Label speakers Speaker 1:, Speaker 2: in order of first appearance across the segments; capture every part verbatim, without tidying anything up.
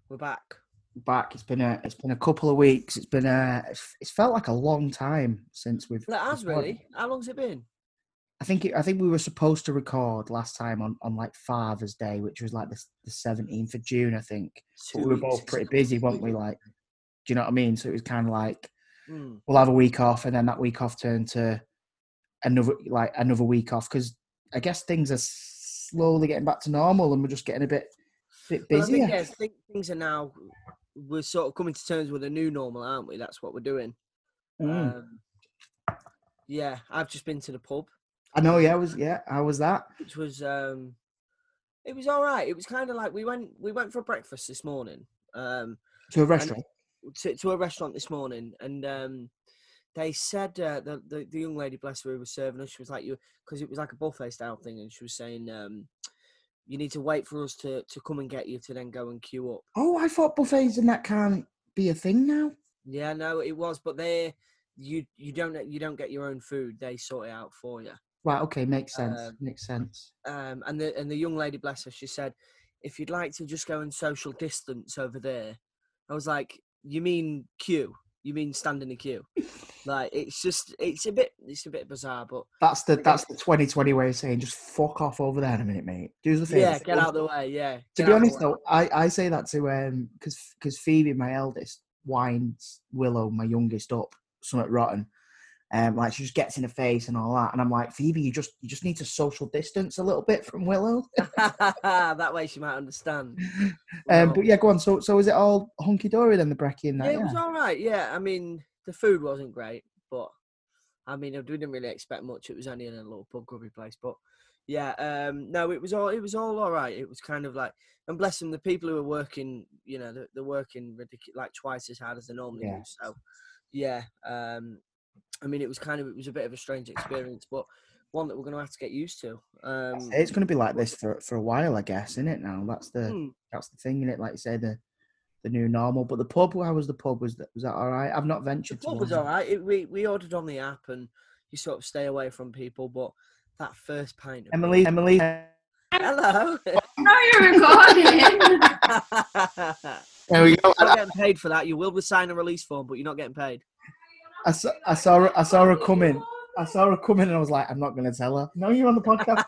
Speaker 1: We're back.
Speaker 2: Back. It's been a it's been a couple of weeks. It's been a it's, it's felt like a long time since we've.
Speaker 1: Well, it has
Speaker 2: recorded.
Speaker 1: really. How long's it been?
Speaker 2: I think it, I think we were supposed to record last time on, on like Father's Day, which was like the the seventeenth of June, I think.
Speaker 1: Two
Speaker 2: but we were
Speaker 1: weeks.
Speaker 2: both pretty busy, weren't we? Like, do you know what I mean? So it was kind of like
Speaker 1: Mm.
Speaker 2: we'll have a week off, and then that week off turned to another like another week off because I guess things are slowly getting back to normal, and we're just getting a bit bit
Speaker 1: Well, I
Speaker 2: busier.
Speaker 1: think, yeah, I think things are now. We're sort of coming to terms with a new normal, aren't we? That's what we're doing.
Speaker 2: Mm.
Speaker 1: Um, yeah, I've just been to the pub.
Speaker 2: I know. Yeah, I was. Yeah, how was that?
Speaker 1: Which was, um, it was all right. It was kind of like we went we went for breakfast this morning. Um,
Speaker 2: To a restaurant.
Speaker 1: to, to a restaurant this morning, and um, they said uh, the, the the young lady, bless her, who was serving us, she was like, you because it was like a buffet style thing, and she was saying, um, you need to wait for us to, to come and get you to then go and queue up.
Speaker 2: Oh, I thought buffets and that can't be a thing now.
Speaker 1: Yeah, no, it was, but they you you don't you don't get your own food; they sort it out for you.
Speaker 2: Right. Okay. Makes sense.
Speaker 1: Um,
Speaker 2: makes sense.
Speaker 1: Um, and the and the young lady, bless her, she said, if you'd like to just go and social distance over there. I was like, you mean queue? You mean stand in a queue? Like, it's just, it's a bit, it's a bit bizarre, but
Speaker 2: That's the that's the twenty twenty way of saying just fuck off over there in a minute, mate. Do us a favour.
Speaker 1: yeah, get out of the way. Yeah.
Speaker 2: To be honest though, I, I say that to um because because Phoebe, my eldest, winds Willow, my youngest, up something rotten. Um, like she just gets in the face and all that, and I'm like, Phoebe, you just you just need to social distance a little bit from Willow.
Speaker 1: That way she might understand.
Speaker 2: um, but yeah, go on. So so is it all hunky dory then, the brekkie and that?
Speaker 1: Yeah, it
Speaker 2: yeah?
Speaker 1: was all right. Yeah, I mean, the food wasn't great, but I mean, we didn't really expect much. It was only in a little pub grubby place, but yeah, um, no, it was all it was all all right. It was kind of like, and bless them, the people who are working, you know, they're, they're working ridiculous, like twice as hard as they normally
Speaker 2: Yeah.
Speaker 1: do. So, yeah, um, I mean, it was kind of it was a bit of a strange experience, but one that we're going to have to get used to. Um,
Speaker 2: It's going to be like this for for a while, I guess, isn't it? Now that's the
Speaker 1: hmm.
Speaker 2: that's the thing, in it. Like you say, the the new normal. But the pub, how was the pub? Was that was that all right? I've not
Speaker 1: The
Speaker 2: ventured to
Speaker 1: pub
Speaker 2: one.
Speaker 1: was all right. It, we we ordered on the app, and you sort of stay away from people, but that first pint of
Speaker 2: Emily, Emily.
Speaker 1: hello.
Speaker 3: No, you're recording.
Speaker 2: There we go.
Speaker 1: You're not getting paid for that. You will be signing a release form, but you're not getting paid.
Speaker 2: I saw, I saw her, I saw her coming. I saw her coming, and I was like, I'm not going to tell her. No, you're on the podcast.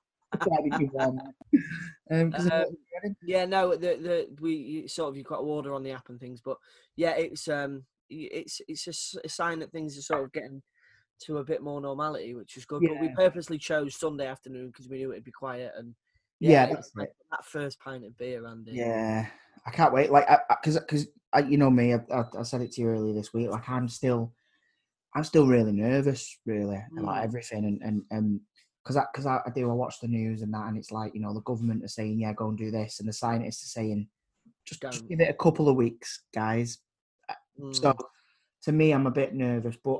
Speaker 2: um,
Speaker 1: Uh, yeah, no, the the we sort of you've got to order on the app and things, but yeah, it's um it's it's a, s- a sign that things are sort of getting to a bit more normality, which is good. But we
Speaker 2: Yeah.
Speaker 1: purposely chose Sunday afternoon because we knew it'd be quiet, and
Speaker 2: Yeah,
Speaker 1: yeah,
Speaker 2: that's
Speaker 1: like
Speaker 2: it.
Speaker 1: that first pint of beer, Andy.
Speaker 2: Yeah, I can't wait. Like, because because you know me, I, I, I said it to you earlier this week. Like, I'm still, I'm still really nervous, really, about
Speaker 1: Mm.
Speaker 2: everything, and and and because I because I, I do I watch the news and that, and it's like, you know, the government are saying, yeah, go and do this, and the scientists are saying, just, just
Speaker 1: Don't.
Speaker 2: give it a couple of weeks, guys. So
Speaker 1: Mm.
Speaker 2: to me, I'm a bit nervous, but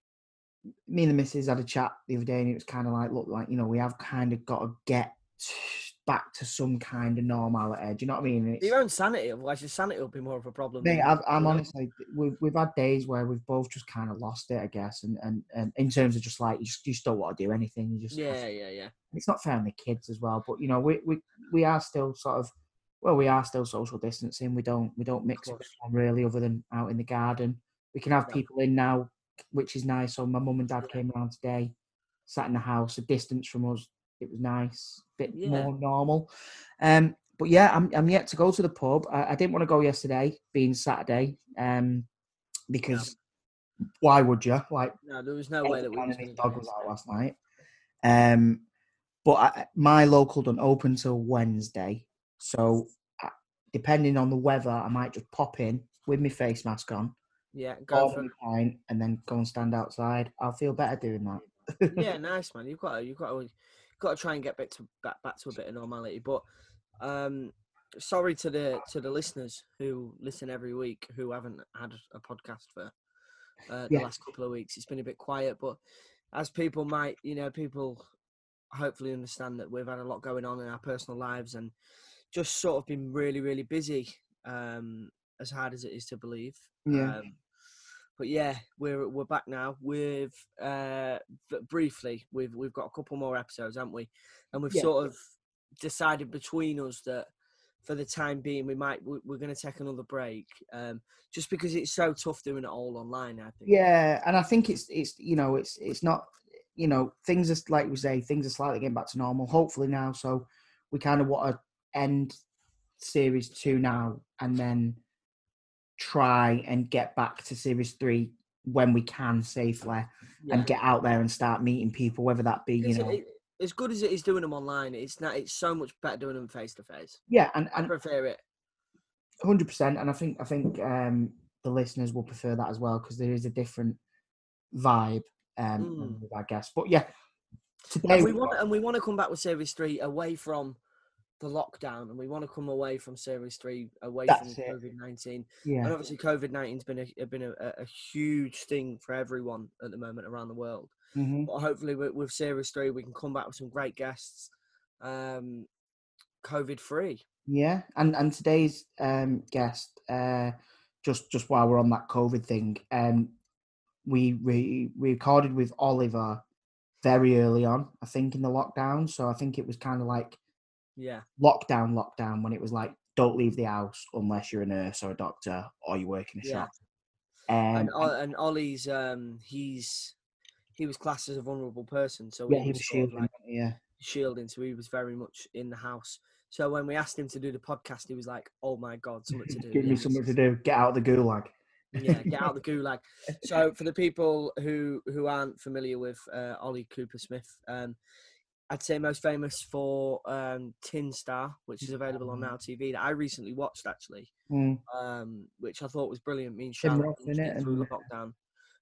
Speaker 2: me and the missus had a chat the other day, and it was kind of like, look, like, you know, we have kind of got to get back to some kind of normality. Do you know what I mean? It's,
Speaker 1: Your own sanity, otherwise your sanity will be more of a problem.
Speaker 2: mate,
Speaker 1: than-
Speaker 2: I've, I'm
Speaker 1: you know?
Speaker 2: honestly, we've we've had days where we've both just kind of lost it, I guess, and and, and in terms of just like you just, you just don't want to do anything. You just
Speaker 1: Yeah, yeah, yeah.
Speaker 2: it's not fair on the kids as well, but you know, we we we are still sort of, well, we are still social distancing. We don't we don't mix with
Speaker 1: course.
Speaker 2: anyone really, other than out in the garden. We can have
Speaker 1: No.
Speaker 2: people in now, which is nice. So my mum and dad came around today, sat in the house, a distance from us. It was nice, bit
Speaker 1: Yeah.
Speaker 2: more normal. Um, but yeah, I'm I'm yet to go to the pub. I, I didn't want to go yesterday, being Saturday, um, because why would you? Like,
Speaker 1: No, there was no way that we was
Speaker 2: his
Speaker 1: going to
Speaker 2: dog was out last night. Um, but I, my local don't open till Wednesday, so uh, depending on the weather, I might just pop in with my face mask on,
Speaker 1: Yeah, go
Speaker 2: order
Speaker 1: for
Speaker 2: my pint, and then go and stand outside. I'll feel better doing that.
Speaker 1: yeah, nice man. You've got to, you've got to, you've got to try and get back to back, back to a bit of normality. But um, sorry to the to the listeners who listen every week who haven't had a podcast for uh, the
Speaker 2: Yeah.
Speaker 1: last couple of weeks. It's been a bit quiet, but as people might, you know, people hopefully understand that we've had a lot going on in our personal lives and just sort of been really, really busy. Um, as hard as it is to believe.
Speaker 2: Yeah.
Speaker 1: Um, But yeah, we're we're back now. We've uh, briefly we've we've got a couple more episodes, haven't we? And we've
Speaker 2: Yeah.
Speaker 1: sort of decided between us that for the time being, we might we- we're going to take another break, um, just because it's so tough doing it all online. I think.
Speaker 2: Yeah, and I think it's it's you know it's it's not you know things are like we say things are slightly getting back to normal. Hopefully now, so we kind of want to end series two now and then try and get back to series three when we can safely
Speaker 1: Yeah.
Speaker 2: and get out there and start meeting people, whether that be you
Speaker 1: Because
Speaker 2: know
Speaker 1: it, as good as it is doing them online, it's not. It's so much better doing them face to face.
Speaker 2: yeah, and
Speaker 1: I
Speaker 2: and
Speaker 1: prefer it.
Speaker 2: one hundred percent, and I think I think um, the listeners will prefer that as well because there is a different vibe, um,
Speaker 1: Mm.
Speaker 2: I guess. But yeah, today
Speaker 1: And we
Speaker 2: we've
Speaker 1: want
Speaker 2: got-
Speaker 1: and we want to come back with series three away from the lockdown, and we want to come away from series three away
Speaker 2: That's
Speaker 1: from
Speaker 2: it.
Speaker 1: COVID nineteen.
Speaker 2: yeah,
Speaker 1: And obviously, COVID nineteen's been a been a, a huge thing for everyone at the moment around the world.
Speaker 2: hmm
Speaker 1: But hopefully, with, with series three, we can come back with some great guests, um, COVID free.
Speaker 2: yeah, and and today's um, guest, uh, just just while we're on that COVID thing, um, we we we recorded with Oliver very early on, I think, in the lockdown. So I think it was kind of like
Speaker 1: Yeah,
Speaker 2: lockdown, lockdown when it was like, don't leave the house unless you're a nurse or a doctor or you work in a
Speaker 1: Yeah.
Speaker 2: shop. Um,
Speaker 1: and O- and Ollie's um, he's he was classed as a vulnerable person, so
Speaker 2: yeah,
Speaker 1: he
Speaker 2: he
Speaker 1: was
Speaker 2: was
Speaker 1: sort of
Speaker 2: shielding.
Speaker 1: like
Speaker 2: Yeah,
Speaker 1: shielding, so he was very much in the house. So when we asked him to do the podcast, he was like, "Oh my god, something to do."
Speaker 2: give me
Speaker 1: yeah,
Speaker 2: something
Speaker 1: this
Speaker 2: to
Speaker 1: is-
Speaker 2: do. Get out of the gulag.
Speaker 1: Yeah, get out the gulag. So for the people who who aren't familiar with uh, Ollie Cooper Smith, um, I'd say most famous for um, Tin Star, which is available on Now T V that I recently watched actually,
Speaker 2: Mm.
Speaker 1: um, which I thought was brilliant. Me and
Speaker 2: Tim
Speaker 1: Charlotte
Speaker 2: Roth in
Speaker 1: binged
Speaker 2: it,
Speaker 1: it through
Speaker 2: and-
Speaker 1: lockdown,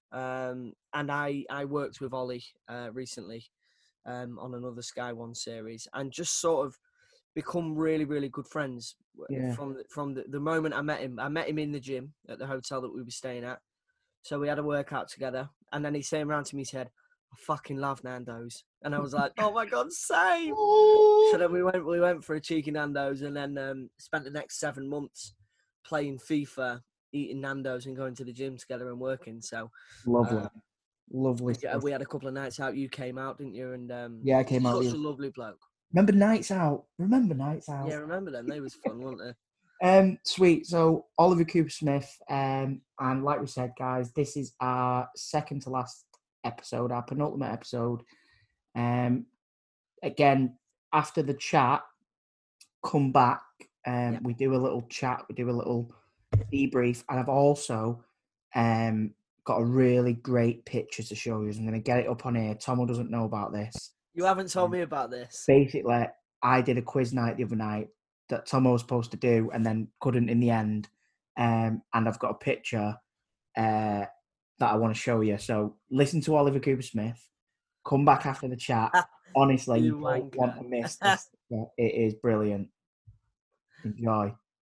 Speaker 1: um, and I I worked with Ollie uh, recently um, on another Sky One series, and just sort of become really really good friends
Speaker 2: Yeah.
Speaker 1: from the, from the, the moment I met him. I met him in the gym at the hotel that we were staying at, so we had a workout together, and then he came around to me and said, "I fucking love Nando's," and I was like, "Oh my god, same!" So then we went we went for a cheeky Nando's, and then um, spent the next seven months playing FIFA, eating Nando's, and going to the gym together and working. So
Speaker 2: Lovely,
Speaker 1: uh,
Speaker 2: lovely.
Speaker 1: yeah,
Speaker 2: stuff.
Speaker 1: we had a couple of nights out. You came out, didn't you? And um,
Speaker 2: Yeah, I came out.
Speaker 1: such
Speaker 2: yeah.
Speaker 1: a lovely bloke.
Speaker 2: Remember Nights Out? Remember Nights Out?
Speaker 1: Yeah, remember them? They was fun, weren't they?
Speaker 2: Um, sweet. So Oliver Cooper Smith, um, and like we said, guys, this is our second to last episode, our penultimate episode. Um, again, after the chat, come back. Um,
Speaker 1: Yeah.
Speaker 2: we do a little chat, we do a little debrief, and I've also um got a really great picture to show you. I'm going to get it up on here. Tomo doesn't know about this.
Speaker 1: You haven't told me about this.
Speaker 2: Basically, I did a quiz night the other night that Tomo was supposed to do and then couldn't in the end. Um, and I've got a picture uh, that I want to show you. So listen to Oliver Cooper Smith. Come back after the chat. Honestly,
Speaker 1: You
Speaker 2: you don't
Speaker 1: wanker.
Speaker 2: want to miss this. Yeah, it is brilliant. Enjoy.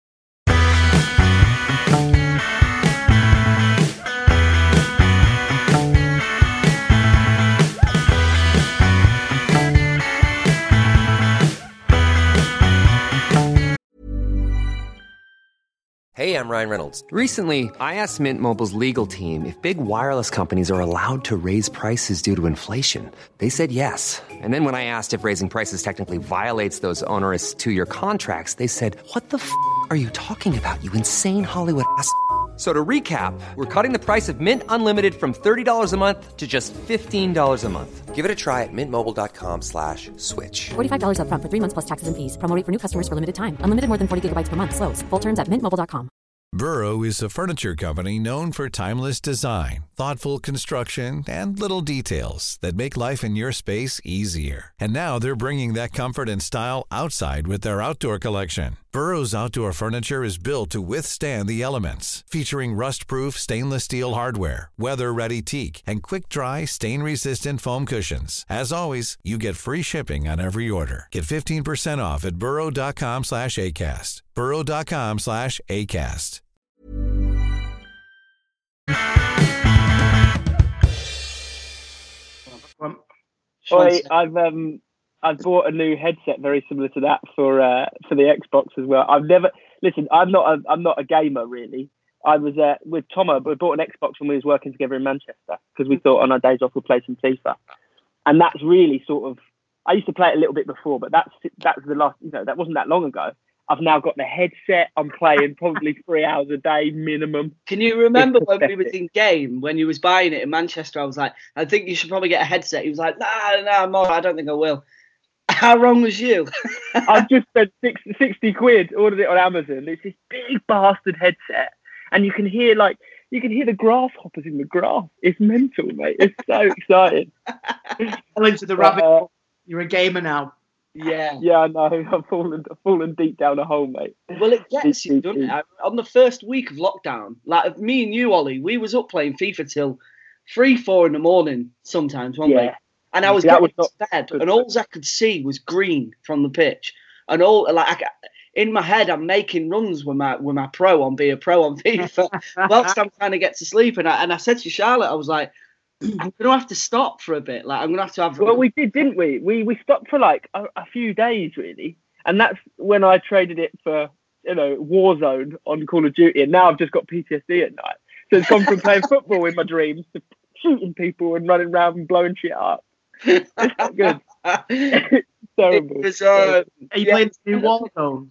Speaker 4: Hey, I'm Ryan Reynolds. Recently, I asked Mint Mobile's legal team if big wireless companies are allowed to raise prices due to inflation. They said yes. And then when I asked if raising prices technically violates those onerous two-year contracts, they said, "What the f*** are you talking about, you insane Hollywood ass?" So to recap, we're cutting the price of Mint Unlimited from thirty dollars a month to just fifteen dollars a month. Give it a try at mintmobile.com slash switch.
Speaker 5: forty-five dollars up front for three months plus taxes and fees. Promo rate for new customers for limited time. Unlimited more than forty gigabytes per month. Slows full terms at mint mobile dot com.
Speaker 6: Burrow is a furniture company known for timeless design, thoughtful construction, and little details that make life in your space easier. And now they're bringing that comfort and style outside with their outdoor collection. Burrow's outdoor furniture is built to withstand the elements, featuring rust-proof stainless steel hardware, weather-ready teak, and quick-dry, stain-resistant foam cushions. As always, you get free shipping on every order. Get fifteen percent off at burrow.com slash ACAST. burrow.com slash ACAST.
Speaker 7: Oi, I've um I've bought a new headset very similar to that for uh, for the Xbox as well. I've never listen. I'm not a I'm not a gamer really. I was uh, with Tomo, but we bought an Xbox when we was working together in Manchester because we thought on our days off we'd play some FIFA, and that's really sort of. I used to play it a little bit before, but that's that's the last. You know, that wasn't that long ago, I've now got the headset. I'm playing probably three hours a day minimum.
Speaker 8: Can you remember when we was in game, when you was buying it in Manchester? I was like, I think you should probably get a headset. He was like, nah, nah, I'm all right. I don't think I will. How wrong was you?
Speaker 7: I've just spent sixty quid, ordered it on Amazon. It's this big bastard headset. And you can hear like, you can hear the grasshoppers in the grass. It's mental, mate. It's so exciting.
Speaker 2: Fell into the rabbit
Speaker 7: uh,
Speaker 2: hole. You're a gamer now.
Speaker 8: Yeah.
Speaker 7: Yeah, I know. I've fallen, I've fallen deep down a hole, mate.
Speaker 8: Well, it gets you, doesn't it? On the first week of lockdown, like me and you, Ollie, we was up playing FIFA till three, four in the morning sometimes, one
Speaker 7: Yeah.
Speaker 8: week. And I was
Speaker 7: That
Speaker 8: getting
Speaker 7: was not
Speaker 8: fed,
Speaker 7: good.
Speaker 8: and all I could see was green from the pitch. And all like I, in my head, I'm making runs with my with my pro on, be a pro on FIFA, whilst I'm trying to get to sleep. And I and I said to Charlotte, I was like, I'm going to have to stop for a bit. Like I'm going to have to have.
Speaker 7: Well, we did, didn't we? We we stopped for like a, a few days, really. And that's when I traded it for, you know, Warzone on Call of Duty. And now I've just got P T S D at night. So it's gone from playing football in my dreams to shooting people and running around and blowing shit up. It's not good. It's terrible.
Speaker 8: It was, uh,
Speaker 2: Are you
Speaker 8: yeah.
Speaker 2: playing the new Warzone?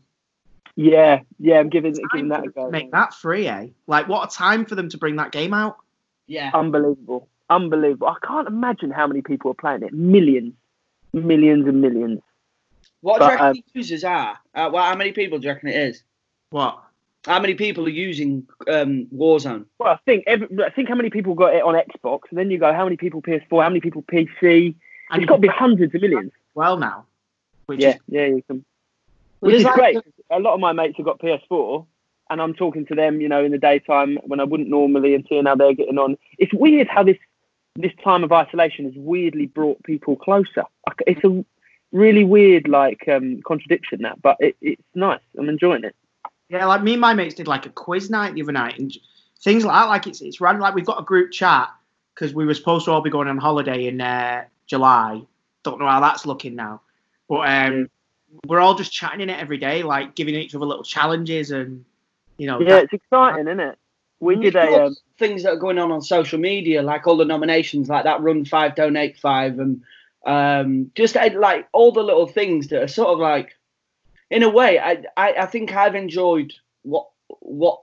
Speaker 7: Yeah, yeah, I'm giving, giving that a go.
Speaker 2: Make that free, eh? Like, what a time for them to bring that game out.
Speaker 8: Yeah.
Speaker 7: Unbelievable. Unbelievable. I can't imagine how many people are playing it. Millions. Millions and millions.
Speaker 8: What
Speaker 7: But,
Speaker 8: do you reckon
Speaker 7: um,
Speaker 8: the users are? Uh, well, how many people do you reckon it is?
Speaker 2: What?
Speaker 8: How many people are using um, Warzone?
Speaker 7: Well, I think every, I think how many people got it on Xbox, and then you go, how many people P S four, how many people P C?
Speaker 2: And
Speaker 7: It's got to be hundreds of millions.
Speaker 2: well now. Which
Speaker 7: Yeah,
Speaker 2: is,
Speaker 7: yeah, you can.
Speaker 8: Well,
Speaker 7: Which is
Speaker 8: there's
Speaker 7: great.
Speaker 8: like-
Speaker 7: A lot of my mates have got P S four, and I'm talking to them, you know, in the daytime when I wouldn't normally, and seeing how they're getting on. It's weird how this this time of isolation has weirdly brought people closer. Like, it's a really weird, like, um, contradiction that, but it, it's nice. I'm enjoying it.
Speaker 2: yeah, like me and my mates did like a quiz night the other night and things like that. Like it's it's random. Like we've got a group chat because we were supposed to all be going on holiday in uh, July. Don't know how that's looking now, but um, we're all just chatting in it every day, like giving each other little challenges and you know.
Speaker 7: Yeah,
Speaker 2: that-
Speaker 7: it's exciting, isn't it? We
Speaker 8: And
Speaker 7: did
Speaker 8: there's
Speaker 7: a.
Speaker 8: lots
Speaker 7: Um,
Speaker 8: of things that are going on on social media, like all the nominations, like that Run Five, Donate Five, and um, just uh, like all the little things that are sort of like, in a way, I, I, I think I've enjoyed what what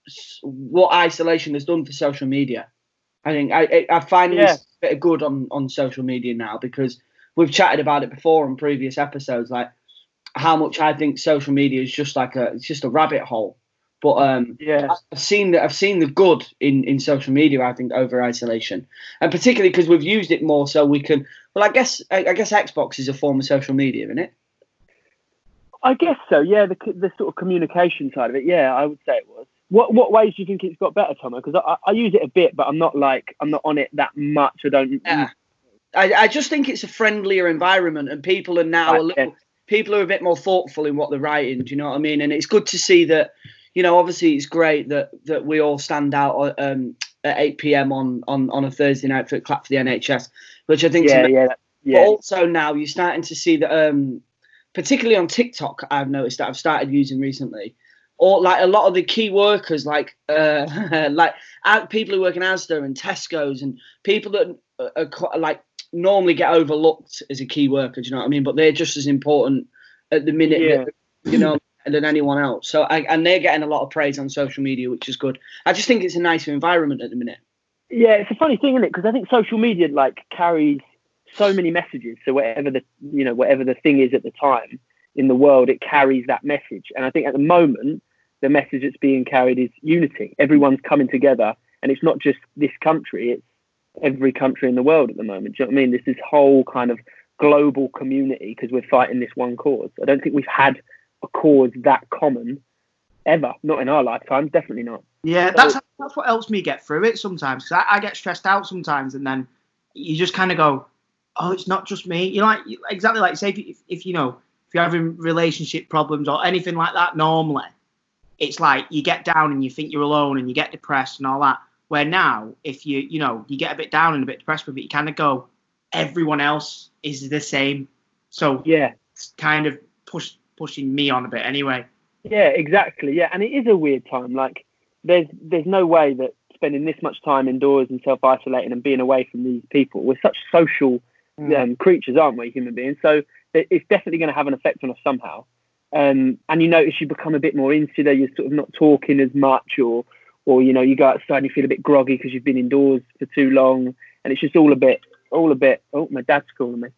Speaker 8: what isolation has done for social media. I think I I, I find
Speaker 7: Yeah.
Speaker 8: this a bit of good on, on social media now because we've chatted about it before on previous episodes, like how much I think social media is just like a it's just a rabbit hole. But um,
Speaker 7: yeah.
Speaker 8: I've seen that. I've seen the good in, in social media. I think over isolation, and particularly because we've used it more, so we can. Well, I guess I, I guess Xbox is a form of social media, isn't it?
Speaker 7: I guess so. Yeah, the the sort of communication side of it. Yeah, I would say it was. What what ways do you think it's got better, Tomo? Because I, I use it a bit, but I'm not like I'm not on it that much. I don't.
Speaker 8: Yeah. I, I just think it's a friendlier environment, and people are now a little. People are a bit more thoughtful in what they're writing. Do you know what I mean? And it's good to see that. You know, obviously, it's great that, that we all stand out um, at eight p.m. on, on, on a Thursday night for Clap for the N H S, which I think
Speaker 7: Yeah,
Speaker 8: is
Speaker 7: yeah,
Speaker 8: But
Speaker 7: yeah.
Speaker 8: also now you're starting to see that, um, particularly on TikTok, I've noticed that I've started using recently, or like a lot of the key workers, like uh, like uh, people who work in Asda and Tesco's, and people that are, are quite, like normally get overlooked as a key worker. Do you know what I mean? But they're just as important at the minute,
Speaker 7: Yeah.
Speaker 8: that, you know. Than anyone else. So, I, and they're getting a lot of praise on social media, which is good. I just think it's a nicer environment at the minute.
Speaker 7: Yeah, it's a funny thing, isn't it? Because I think social media like carries so many messages. So whatever the you know whatever the thing is at the time in the world, it carries that message. And I think at the moment, the message that's being carried is unity. Everyone's coming together, and it's not just this country; it's every country in the world at the moment. Do you know what I mean? This this whole kind of global community because we're fighting this one cause. I don't think we've had a cause that common ever, not in our lifetime, definitely not.
Speaker 2: Yeah, that's that's what helps me get through it sometimes. Cause I, I get stressed out sometimes, and then you just kind of go, "Oh, it's not just me." You know, like exactly like say if, if if you know if you're having relationship problems or anything like that, normally it's like you get down and you think you're alone and you get depressed and all that. Where now, if you you know you get a bit down and a bit depressed with it, you kind of go, everyone else is the same. So
Speaker 7: yeah,
Speaker 2: it's kind of push. pushing me on a bit anyway.
Speaker 7: Yeah, exactly. Yeah, and it is a weird time. Like, there's there's no way that spending this much time indoors and self-isolating and being away from these people, we're such social
Speaker 2: Mm.
Speaker 7: um, creatures, aren't we, human beings? So it- it's definitely going to have an effect on us somehow. um, and you notice you become a bit more insular. You're sort of not talking as much, or or you know, you go outside and you feel a bit groggy because you've been indoors for too long, and it's just all a bit, all a bit. Oh, my dad's calling me.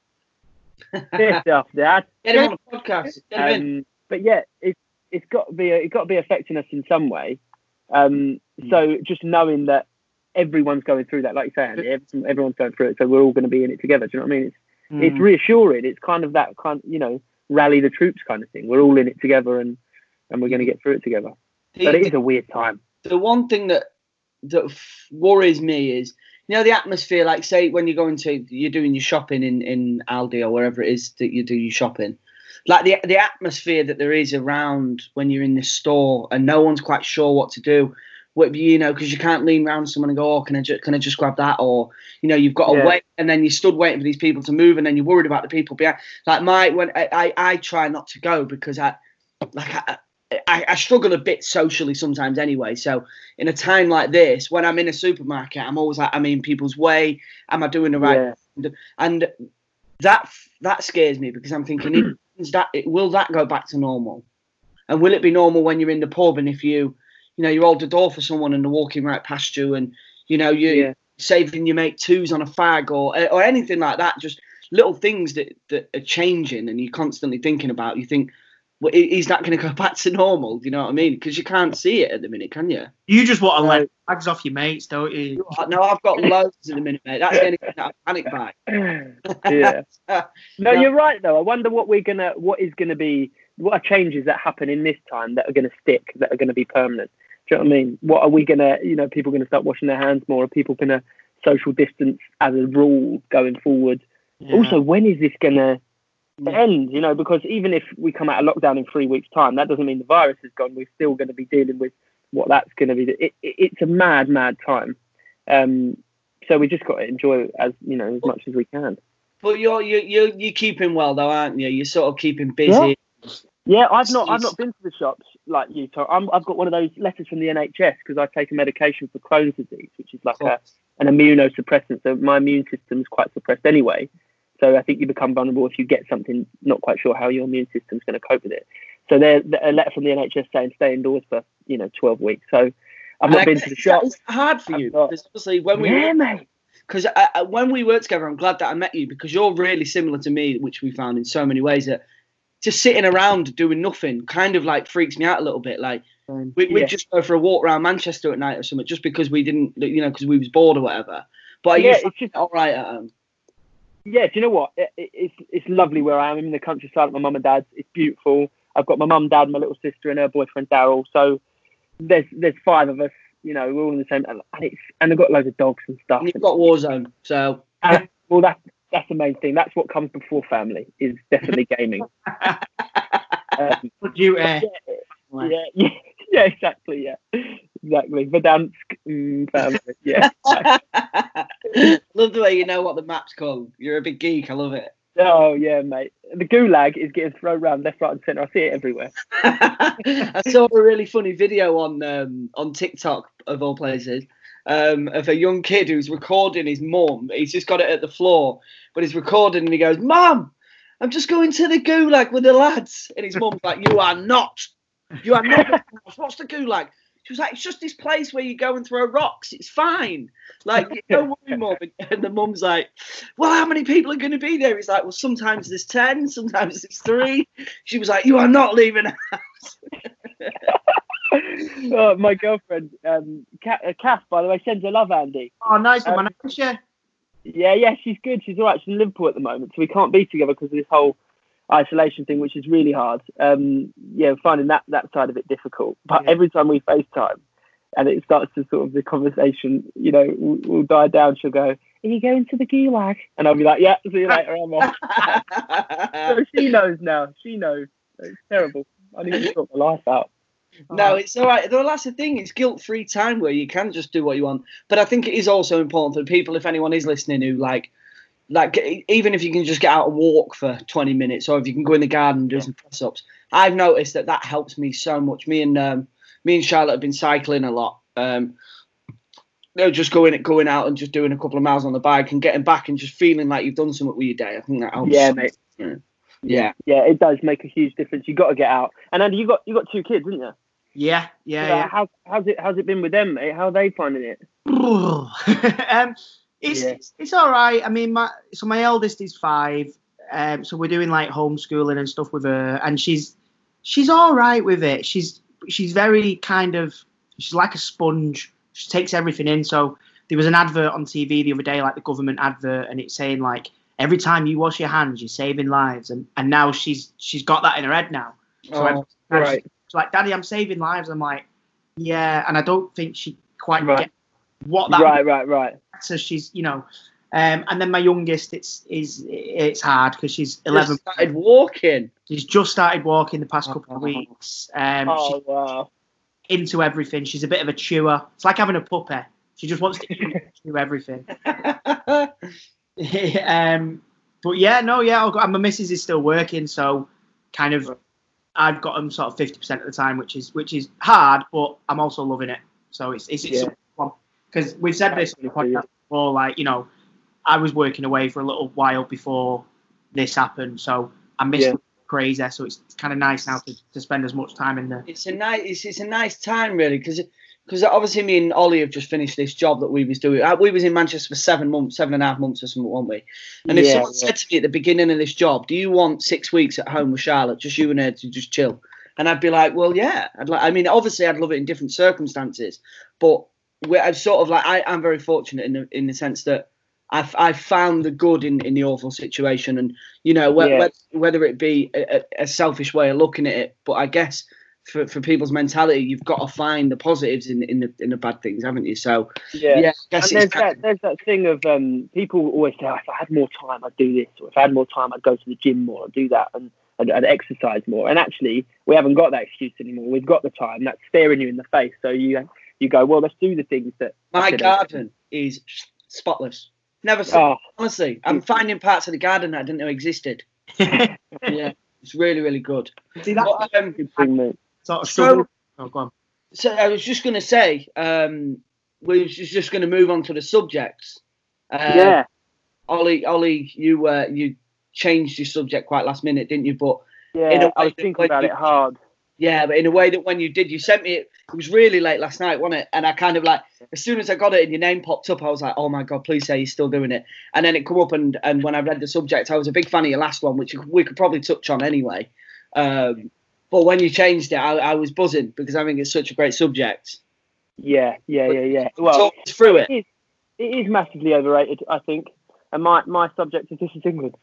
Speaker 7: This stuff, Dad.
Speaker 8: Get him on the podcast. Get him in.
Speaker 7: Um, but yeah, it's it's got to be it's got to be affecting us in some way. Um, mm. So just knowing that everyone's going through that, like you say, Andy, everyone's going through it, so we're all going to be in it together. Do you know what I mean? It's mm. it's reassuring. It's kind of that kind, you know, rally the troops kind of thing. We're all in it together, and and we're going to get through it together. The, but it is a weird time.
Speaker 8: The one thing that that worries me is, you know, the atmosphere. Like, say when you're going to you're doing your shopping in in Aldi or wherever it is that you do your shopping. Like the the atmosphere that there is around when you're in the store and no one's quite sure what to do. What, you know, because you can't lean around someone and go, oh, can I, ju- can I just grab that? Or, you know, you've got to yeah. wait, and then you stood waiting for these people to move, and then you're worried about the people behind. Like my, when I, I, I try not to go because I, like I, I, I struggle a bit socially sometimes anyway. So in a time like this, when I'm in a supermarket, I'm always like, I'm in people's way. Am I doing the right? Yeah. And that that scares me because I'm thinking, is that will that go back to normal? And will it be normal when you're in the pub and if you, you know, you hold the door for someone and they're walking right past you, and you know you're yeah. saving your mate twos on a fag or or anything like that. Just little things that, that are changing, and you're constantly thinking about. You think, well, is that going to go back to normal? Do you know what I mean? Because you can't see it at the minute, can you?
Speaker 9: You just want to let bags off your mates, don't you?
Speaker 8: No, I've got loads at the minute, mate. That's the only thing that I panic by.
Speaker 7: Yeah. No, you're right though. I wonder what we're gonna, what is gonna be, what are changes that happen in this time that are going to stick, that are going to be permanent. Do you know what I mean? What are we going to, you know, people going to start washing their hands more? Are people going to social distance as a rule going forward? Yeah. Also, when is this going to end? You know, because even if we come out of lockdown in three weeks' time, that doesn't mean the virus is gone. We're still going to be dealing with what that's going to be. It, it, it's a mad, mad time. Um, so we just got to enjoy it as, you know, as much as we can.
Speaker 8: But you're you you you're keeping well though, aren't you? You're sort of keeping busy.
Speaker 7: Yeah. Yeah, I've not I've not been to the shops like you, Tom. I'm, I've got one of those letters from the N H S because I take a medication for Crohn's disease, which is like a, an immunosuppressant. So my immune system is quite suppressed anyway. So I think you become vulnerable if you get something, not quite sure how your immune system's going to cope with it. So there's a letter from the N H S saying stay indoors for, you know, twelve weeks. So I've not been to the shop.
Speaker 8: It's hard for you
Speaker 7: not,
Speaker 8: because obviously when we
Speaker 7: yeah, mate.
Speaker 8: Because when we work together, I'm glad that I met you because you're really similar to me, which we found in so many ways that. Just sitting around doing nothing kind of like freaks me out a little bit. Like we, we'd yeah. just go for a walk around Manchester at night or something just because we didn't, you know, because we was bored or whatever. But
Speaker 7: yeah,
Speaker 8: it's just all right at home.
Speaker 7: Yeah, do you know what? It, it, it's it's lovely where I am. I'm in the countryside with my mum and dad. It's beautiful. I've got my mum, dad, my little sister, and her boyfriend Daryl. So there's there's five of us. You know, we're all in the same. And it's and I've got loads of dogs and stuff.
Speaker 8: And you've got Warzone, so
Speaker 7: and, well that's. That's the main thing. That's what comes before family. Is definitely gaming. um,
Speaker 9: Would you? Uh,
Speaker 7: yeah, yeah, yeah, yeah, exactly. Yeah, exactly. Verdansk mm, family. Yeah.
Speaker 8: Love the way you know what the map's called. You're a big geek. I love it.
Speaker 7: Oh yeah, mate. The gulag is getting thrown around left, right, and centre. I see it everywhere.
Speaker 8: I saw a really funny video on um, on TikTok of all places. Um, of a young kid who's recording his mum. He's just got it at the floor, but he's recording and he goes, "Mum, I'm just going to the gulag with the lads." And his mum's like, "You are not. You are not. What's the gulag?" She was like, "It's just this place where you go and throw rocks. It's fine. Like, don't worry, Mum." And the mum's like, "Well, how many people are going to be there?" He's like, "Well, sometimes there's ten, sometimes there's three." She was like, "You are not leaving the house."
Speaker 7: Oh, my girlfriend, um, Kath, by the way, sends her love, Andy.
Speaker 9: Oh, nice one,
Speaker 7: um,
Speaker 9: man. Yeah.
Speaker 7: yeah, yeah, she's good. She's all right. She's in Liverpool at the moment, so we can't be together because of this whole isolation thing, which is really hard. Um, yeah, finding that, that side of it difficult. But yeah. Every time we FaceTime and it starts to sort of the conversation, you know, will, will die down, she'll go, "Are you going to the gulag?" And I'll be like, "Yeah, see you later, I'm off." So she knows now. She knows. It's terrible. I need to sort my life out.
Speaker 8: No, it's all right. Though that's the thing. It's guilt-free time where you can just do what you want. But I think it is also important for people, if anyone is listening, who like, like even if you can just get out and walk for twenty minutes, or if you can go in the garden and do yeah. some press-ups. I've noticed that that helps me so much. Me and um, me and Charlotte have been cycling a lot. Um, you know, just going going out and just doing a couple of miles on the bike and getting back and just feeling like you've done something with your day. I think that helps.
Speaker 7: Yeah, mate. Yeah. Yeah, yeah, it does make a huge difference. You got to get out. And Andy, you got you got two kids, didn't you?
Speaker 9: Yeah, yeah,
Speaker 7: So
Speaker 9: yeah.
Speaker 7: How how's it how's it been with them, mate? How are they finding it?
Speaker 9: um, it's,
Speaker 7: Yeah.
Speaker 9: it's it's all right. I mean, my so my eldest is five. Um, so we're doing like homeschooling and stuff with her, and she's she's all right with it. She's she's very kind of she's like a sponge. She takes everything in. So there was an advert on T V the other day, like the government advert, and it's saying like every time you wash your hands, you're saving lives, and and now she's she's got that in her head now. So
Speaker 7: Oh,
Speaker 9: every-
Speaker 7: right.
Speaker 9: she's like, Daddy, I'm saving lives. I'm like, yeah, and I don't think she quite
Speaker 7: Right.
Speaker 9: gets what that
Speaker 7: Right, right, right.
Speaker 9: so she's, you know, um, and then my youngest, it's is it's hard because she's eleven.
Speaker 8: Just started walking.
Speaker 9: She's just started walking the past couple of
Speaker 8: Oh.
Speaker 9: weeks. Um,
Speaker 7: Oh
Speaker 9: she's
Speaker 7: wow.
Speaker 9: into everything. She's a bit of a chewer. It's like having a puppy. She just wants to chew everything. um, but yeah, no, yeah, I've got, and my missus is still working, so kind of I've got them sort of fifty percent of the time, which is which is hard, but I'm also loving it. So it's it's, it's
Speaker 7: Yeah.
Speaker 9: because we've said this on the podcast before, like, you know, I was working away for a little while before this happened, so I missed
Speaker 7: Yeah.
Speaker 9: it crazy. So it's, it's kind of nice now to, to spend as much time in there.
Speaker 8: It's a nice, it's, it's a nice time really, because because obviously me and Ollie have just finished this job that we was doing. Uh, We was in Manchester for seven months, seven and a half months or something, weren't we? And if
Speaker 7: Yeah,
Speaker 8: someone
Speaker 7: yeah.
Speaker 8: said to me at the beginning of this job, "Do you want six weeks at home with Charlotte, just you and her to just chill?" And I'd be like, "Well, yeah." I'd like, I mean, obviously I'd love it in different circumstances, but we I've sort of like I, I'm very fortunate in the in the sense that I've I've found the good in, in the awful situation, and you know wh-
Speaker 7: Yeah.
Speaker 8: whether, whether it be a, a a selfish way of looking at it, but I guess for, for people's mentality, you've got to find the positives in in the in the bad things, haven't you? So
Speaker 7: Yeah.
Speaker 8: yeah, I
Speaker 7: And
Speaker 8: guess
Speaker 7: there's
Speaker 8: it's
Speaker 7: that, there's that thing of um, people always say, oh, if I had more time, I'd do this, or if I had more time, I'd go to the gym more, I'd do that, and I'd, I'd exercise more. And actually, we haven't got that excuse anymore. We've got the time. That's staring you in the face. So you you go, well, let's do the things that.
Speaker 8: my
Speaker 7: that-
Speaker 8: garden is spotless. Never seen.
Speaker 7: Oh,
Speaker 8: Honestly, I'm finding parts of the garden that I didn't know existed. Yeah, it's really really good.
Speaker 9: See, that's
Speaker 8: But, um,
Speaker 7: good thing, mate.
Speaker 9: sort of
Speaker 8: So-
Speaker 9: struggle. Oh, go on.
Speaker 8: So I was just going to say, um, we was just going to move on to the subjects. Uh,
Speaker 7: Yeah.
Speaker 8: Ollie, Ollie, you uh, you changed your subject quite last minute, didn't you? But in a
Speaker 7: Yeah.
Speaker 8: way
Speaker 7: I was
Speaker 8: that
Speaker 7: thinking
Speaker 8: when
Speaker 7: about
Speaker 8: you-
Speaker 7: it hard.
Speaker 8: yeah, but in a way that when you did, you sent me it. It was really late last night, wasn't it? And I kind of like, as soon as I got it and your name popped up, I was like, oh my god, please say you're still doing it. And then it come up, and and when I read the subject, I was a big fan of your last one, which we could probably touch on anyway. Um, but when you changed it, I, I was buzzing because I think it's such a great subject.
Speaker 7: Yeah. Yeah. Yeah. Yeah. Well,
Speaker 8: Talk us through it.
Speaker 7: it is, it is massively overrated, I think. And my, my subject is This Is England.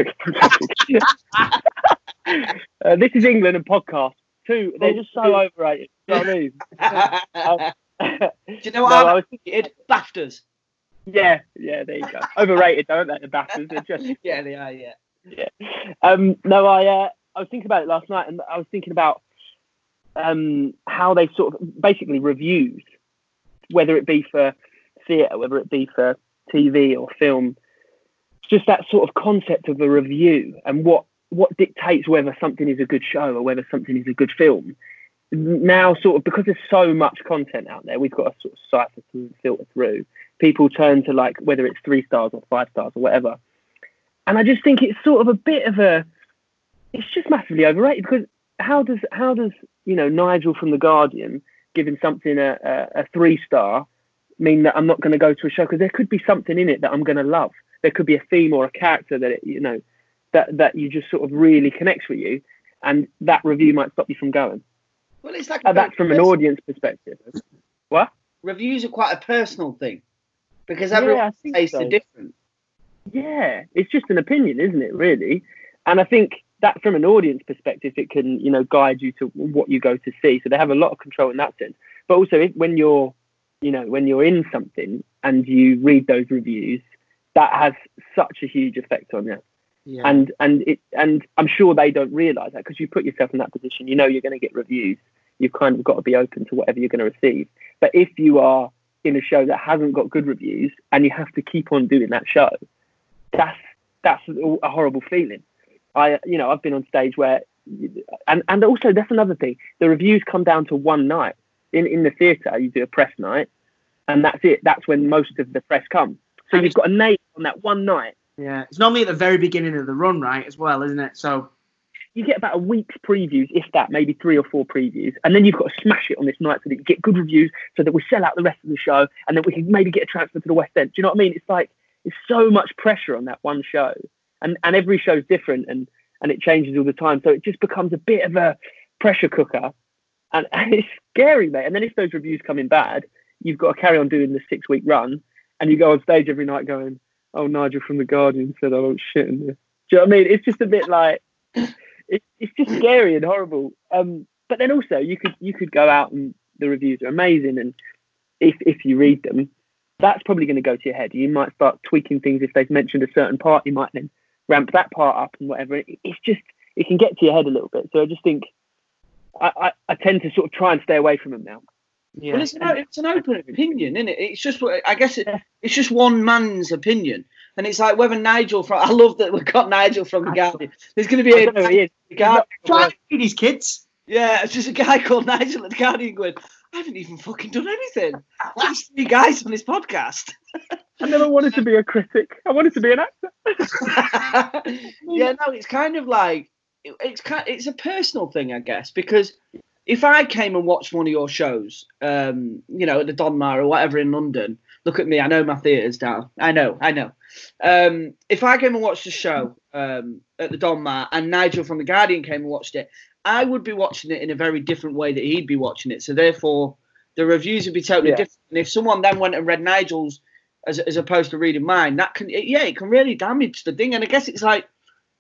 Speaker 7: uh, This Is England and podcast. Two, they're just so overrated. You know what I mean?
Speaker 8: Do you know what
Speaker 7: No,
Speaker 8: I
Speaker 7: I was
Speaker 8: it BAFTAs.
Speaker 7: Yeah, yeah, there you go. Overrated, don't they, the bastards? They're just,
Speaker 8: Yeah, they are. Yeah.
Speaker 7: yeah. Um, no, I uh, I was thinking about it last night, and I was thinking about um, how they sort of basically reviews, whether it be for theatre, whether it be for T V or film, just that sort of concept of a review and what what dictates whether something is a good show or whether something is a good film. Now, sort of, because there's so much content out there, we've got to sort of cipher through and filter through. People turn to, like, whether it's three stars or five stars or whatever. And I just think it's sort of a bit of a, it's just massively overrated, because how does, how does, you know, Nigel from The Guardian giving something a, a, a three star mean that I'm not going to go to a show? Because there could be something in it that I'm going to love. There could be a theme or a character that, it, you know, that, that you just sort of really connects with you. And that review might stop you from going.
Speaker 8: Well, it's like
Speaker 7: Uh, that's from an audience perspective. What?
Speaker 8: Reviews are quite a personal thing because
Speaker 7: Yeah, I
Speaker 8: everyone's
Speaker 7: think
Speaker 8: tastes
Speaker 7: so.
Speaker 8: are different.
Speaker 7: Yeah, it's just an opinion, isn't it, really? And I think that from an audience perspective, it can, you know, guide you to what you go to see. So they have a lot of control in that sense. But also, if, when you're, you know, when you're in something and you read those reviews, that has such a huge effect on you.
Speaker 9: Yeah.
Speaker 7: And and it and I'm sure they don't realise that, because you put yourself in that position. You know you're going to get reviews. You've kind of got to be open to whatever you're going to receive. But if you are in a show that hasn't got good reviews and you have to keep on doing that show, that's that's a horrible feeling. I you know I've been on stage where, and and also that's another thing. The reviews come down to one night in in the theatre. You do a press night, and that's it. That's when most of the press come. So you've got a name on that one night
Speaker 9: Yeah, it's normally at the very beginning of the run, right, as well, isn't it? So
Speaker 7: you get about a week's previews, if that, maybe three or four previews, and then you've got to smash it on this night so that you get good reviews, so that we sell out the rest of the show, and then we can maybe get a transfer to the West End. Do you know what I mean? It's like it's so much pressure on that one show, and and every show's different, and and it changes all the time, so it just becomes a bit of a pressure cooker, and, and it's scary, mate. And then if those reviews come in bad, you've got to carry on doing the six week run, and you go on stage every night going, "Oh, Nigel from The Guardian said I don't shit in this." Do you know what I mean? It's just a bit like it, it's just scary and horrible. Um, but then also you could you could go out and the reviews are amazing, and if if you read them, that's probably going to go to your head. You might start tweaking things if they've mentioned a certain part. You might then ramp that part up and whatever. It, it's just it can get to your head a little bit. So I just think I, I, I tend to sort of try and stay away from them now.
Speaker 8: Yeah. Well, it's an, it's an open opinion, isn't it? It's just, I guess it, it's just one man's opinion. And it's like whether Nigel from, I love that we've got Nigel from The Guardian. There's going to be a, a, a Guardian.
Speaker 9: Try to feed his kids.
Speaker 8: Yeah, it's just a guy called Nigel at The Guardian going, I haven't even fucking done anything. There's three guys on this podcast.
Speaker 7: I never wanted to be a critic. I wanted to be an actor.
Speaker 8: Yeah, no, it's kind of like, it, it's kind, it's a personal thing, I guess, because if I came and watched one of your shows, um, you know, at the Donmar or whatever in London, look at me, I know my theatre's down. I know, I know. Um, if I came and watched a show um, at the Donmar and Nigel from The Guardian came and watched it, I would be watching it in a very different way that he'd be watching it. So therefore, the reviews would be totally
Speaker 7: Yeah.
Speaker 8: different. And if someone then went and read Nigel's as, as opposed to reading mine, that can, it, yeah, it can really damage the thing. And I guess it's like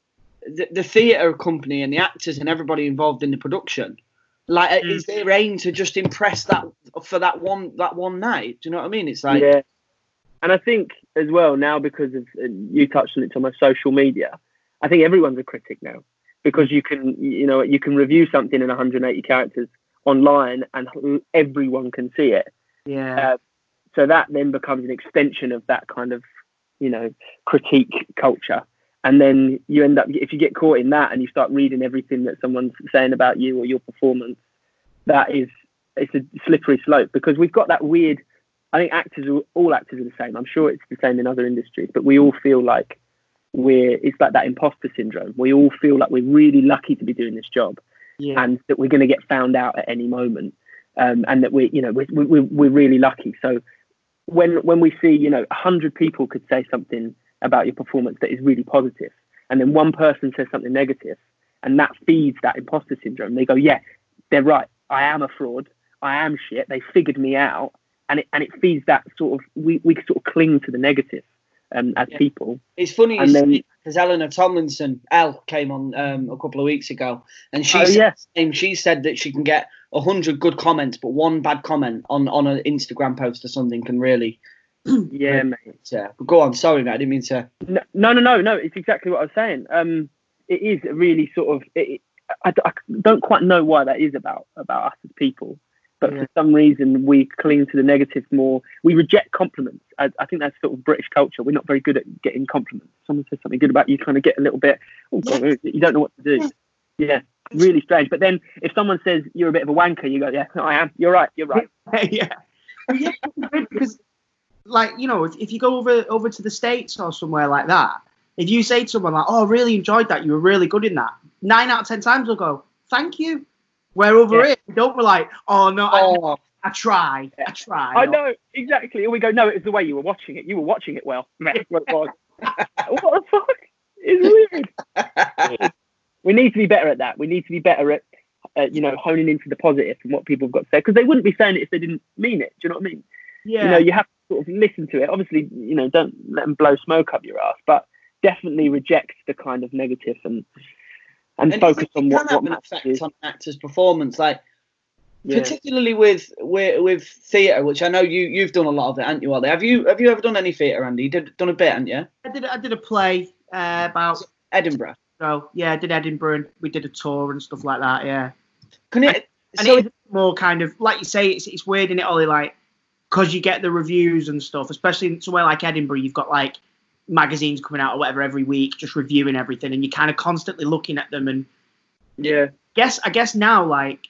Speaker 8: the, the theatre company and the actors and everybody involved in the production. Like, mm. is their aim to just impress that for that one that one night? Do you know what I mean? It's like,
Speaker 7: yeah. And I think as well now, because of uh, you touched on it, on my social media, I think everyone's a critic now, because you can, you know, you can review something in one hundred eighty characters online, and everyone can see it.
Speaker 9: Yeah.
Speaker 7: Uh, so that then becomes an extension of that kind of, you know, critique culture. And then you end up, if you get caught in that and you start reading everything that someone's saying about you or your performance, that is, it's a slippery slope, because we've got that weird, I think actors, are, all actors are the same. I'm sure it's the same in other industries, but we all feel like we're, it's like that imposter syndrome. We all feel like we're really lucky to be doing this job,
Speaker 9: Yeah.
Speaker 7: and that we're going to get found out at any moment. Um, and that we, you know, we're, we're, we're really lucky. So when, when we see, you know, a hundred people could say something about your performance that is really positive, and then one person says something negative, and that feeds that imposter syndrome. They go, yeah, they're right. I am a fraud. I am shit. They figured me out. And it, and it feeds that sort of, we, we sort of cling to the negative um, as
Speaker 8: Yeah.
Speaker 7: people.
Speaker 8: It's funny
Speaker 7: And then-
Speaker 8: because Eleanor Tomlinson, Elle, came on um, a couple of weeks ago, and she
Speaker 7: Oh,
Speaker 8: said,
Speaker 7: yeah.
Speaker 8: the same. She said that she can get a hundred good comments, but one bad comment on, on an Instagram post or something can really.
Speaker 7: Yeah, mate.
Speaker 8: Yeah, but go on. Sorry, mate. I didn't mean to.
Speaker 7: No, no, no, no, no. It's exactly what I was saying. Um, it is really sort of, it, I, I don't quite know why that is about, about us as people. But
Speaker 9: Yeah.
Speaker 7: for some reason, we cling to the negatives more. We reject compliments. I, I think that's sort of British culture. We're not very good at getting compliments. Someone says something good about you, kind of get a little bit, oh, God, you don't know what to do. Yeah, really strange. But then if someone says you're a bit of a wanker, you go, yeah, I am. You're right. You're right.
Speaker 9: yeah. Yeah, because, like, you know, if, if you go over over to the States or somewhere like that, if you say to someone like, oh, I really enjoyed that, you were really good in that, nine out of ten times they'll go, thank you. Where over
Speaker 7: Yeah.
Speaker 9: here, we don't, we're like, oh, no, I,
Speaker 8: Oh,
Speaker 9: I try, I try.
Speaker 7: I know, exactly. And we go, no, it was the way you were watching it. You were watching it well. That's what it was. What the fuck? It's weird. We need to be better at that. We need to be better at, uh, you know, honing into the positive and what people have got to say. Because they wouldn't be saying it if they didn't mean it. Do you know what I mean?
Speaker 9: yeah.
Speaker 7: You know, you have to sort of listen to it. Obviously, you know, don't let them blow smoke up your ass, but definitely reject the kind of negative and and,
Speaker 8: and
Speaker 7: focus
Speaker 8: it
Speaker 7: on
Speaker 8: can
Speaker 7: what,
Speaker 8: have
Speaker 7: what
Speaker 8: an
Speaker 7: matters.
Speaker 8: effect on an actor's performance, like
Speaker 7: Yeah.
Speaker 8: particularly with with, with theatre, which I know you you've done a lot of it, haven't you, Ollie? Have you have you ever done any theatre, Andy? You did done a bit, haven't you?
Speaker 9: I did, I did a play uh, about,
Speaker 8: Edinburgh.
Speaker 9: so yeah, I did Edinburgh and we did a tour and stuff like that, yeah.
Speaker 8: Can it?
Speaker 9: And
Speaker 8: so
Speaker 9: it's more kind of, like you say, it's, it's weird, isn't it, Ollie, like, because you get the reviews and stuff, especially in somewhere like Edinburgh, you've got, like, magazines coming out or whatever every week, just reviewing everything, and you're kind of constantly looking at them, and
Speaker 7: Yeah.
Speaker 9: guess I guess now, like,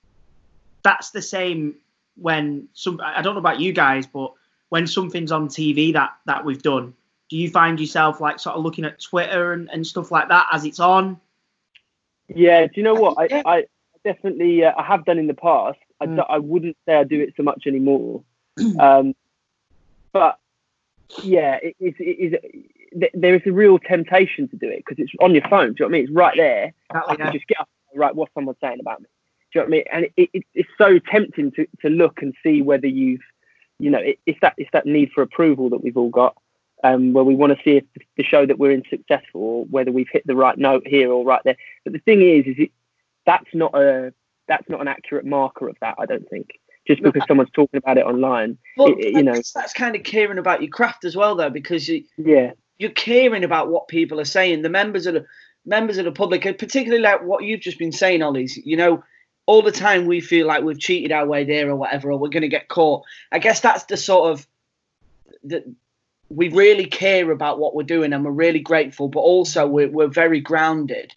Speaker 9: that's the same when some, I don't know about you guys, but when something's on T V that, that we've done, do you find yourself like sort of looking at Twitter and, and stuff like that as it's on?
Speaker 7: Yeah, do you know what? I, I definitely, uh, I have done in the past. I,
Speaker 9: Mm.
Speaker 7: do, I wouldn't say I do it so much anymore. um, but yeah, it is. It is th- there is a real temptation to do it because it's on your phone. Do you know what I mean? It's right there.
Speaker 9: Exactly,
Speaker 7: I can
Speaker 9: yeah.
Speaker 7: just get up, right? What's someone saying about me? Do you know what I mean? And it, it, it's so tempting to, to look and see whether you've, you know, it, it's that it's that need for approval that we've all got, um, where we want to see if the show that we're in successful, or whether we've hit the right note here or right there. But the thing is, is it that's not a that's not an accurate marker of that. I don't think. Just because
Speaker 8: No.
Speaker 7: someone's talking about it online,
Speaker 8: Well,
Speaker 7: it, it, you know,
Speaker 8: that's, that's kind of caring about your craft as well, though, because you,
Speaker 7: yeah,
Speaker 8: you're caring about what people are saying. The members of the members of the public, and particularly like what you've just been saying, Ollie's, you know, all the time we feel like we've cheated our way there or whatever, or we're going to get caught. I guess that's the sort of that we really care about what we're doing, and we're really grateful, but also we're we're very grounded.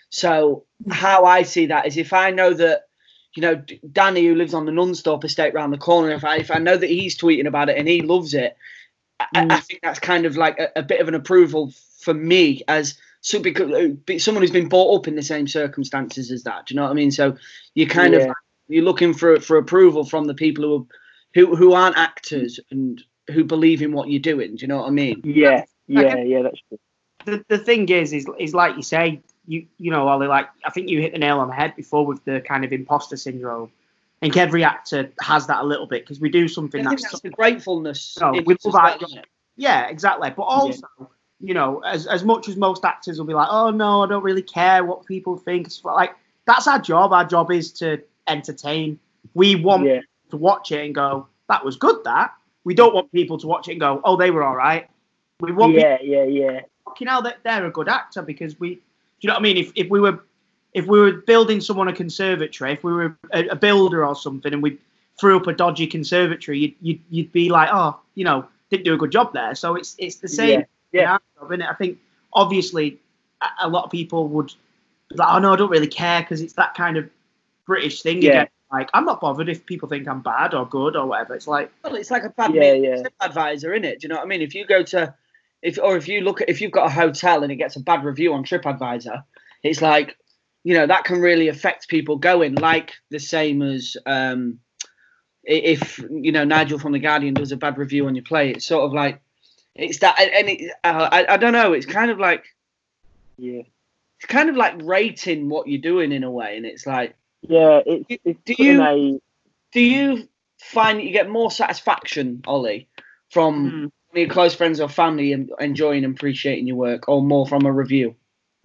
Speaker 8: So how I see that is if I know that, you know, Danny, who lives on the Nunstorp estate round the corner, if I if I know that he's tweeting about it and he loves it, I, I think that's kind of like a, a bit of an approval for me as so because someone who's been brought up in the same circumstances as that. Do you know what I mean? So you kind
Speaker 7: Yeah.
Speaker 8: of you're looking for for approval from the people who who who aren't actors and who believe in what you're doing. Do you know what I mean?
Speaker 7: yeah, yeah, yeah. That's true.
Speaker 9: The the thing is, is is like you say, you you know, Ollie, like I think you hit the nail on the head before with the kind of imposter syndrome. I think every actor has that a little bit because we do something
Speaker 8: I think
Speaker 9: that's,
Speaker 8: that's the gratefulness.
Speaker 9: No,
Speaker 8: in
Speaker 9: we
Speaker 8: it as
Speaker 9: love our
Speaker 8: well,
Speaker 9: job.
Speaker 8: isn't it?
Speaker 9: Yeah, exactly. But also, you know, as as much as most actors will be like, oh no, I don't really care what people think. It's like that's our job. Our job is to entertain. We want
Speaker 7: Yeah.
Speaker 9: to watch it and go, that was good. That we don't want people to watch it and go, oh, they were all right. We want
Speaker 7: Yeah, yeah, yeah.
Speaker 9: you know that they're a good actor because we, do you know what I mean? If if we were if we were building someone a conservatory, if we were a, a builder or something, and we threw up a dodgy conservatory, you'd, you'd you'd be like, oh, you know, didn't do a good job there. So it's it's the same.
Speaker 7: Yeah, yeah.
Speaker 9: in our job, isn't it? I think obviously a, a lot of people would be like, oh no, I don't really care because it's that kind of British thing.
Speaker 7: Yeah.
Speaker 9: Again. Like I'm not bothered if people think I'm bad or good or whatever. It's like,
Speaker 8: Well, it's like a bad
Speaker 7: Yeah,
Speaker 8: yeah,
Speaker 7: yeah.
Speaker 8: TripAdvisor, isn't it? Do you know what I mean? If you go to, if or if you look at, if you've got a hotel and it gets a bad review on TripAdvisor, it's like, you know, that can really affect people going. Like the same as um, i- if you know Nigel from the Guardian does a bad review on your play. It's sort of like, it's that, and it, uh, I I don't know. It's kind of like,
Speaker 7: Yeah,
Speaker 8: it's kind of like rating what you're doing in a way, and it's like,
Speaker 7: yeah. It's it's
Speaker 8: Do
Speaker 7: putting
Speaker 8: you-
Speaker 7: a
Speaker 8: do you find that you get more satisfaction, Ollie, from
Speaker 9: mm,
Speaker 8: your close friends or family and enjoying and appreciating your work, or more from a review?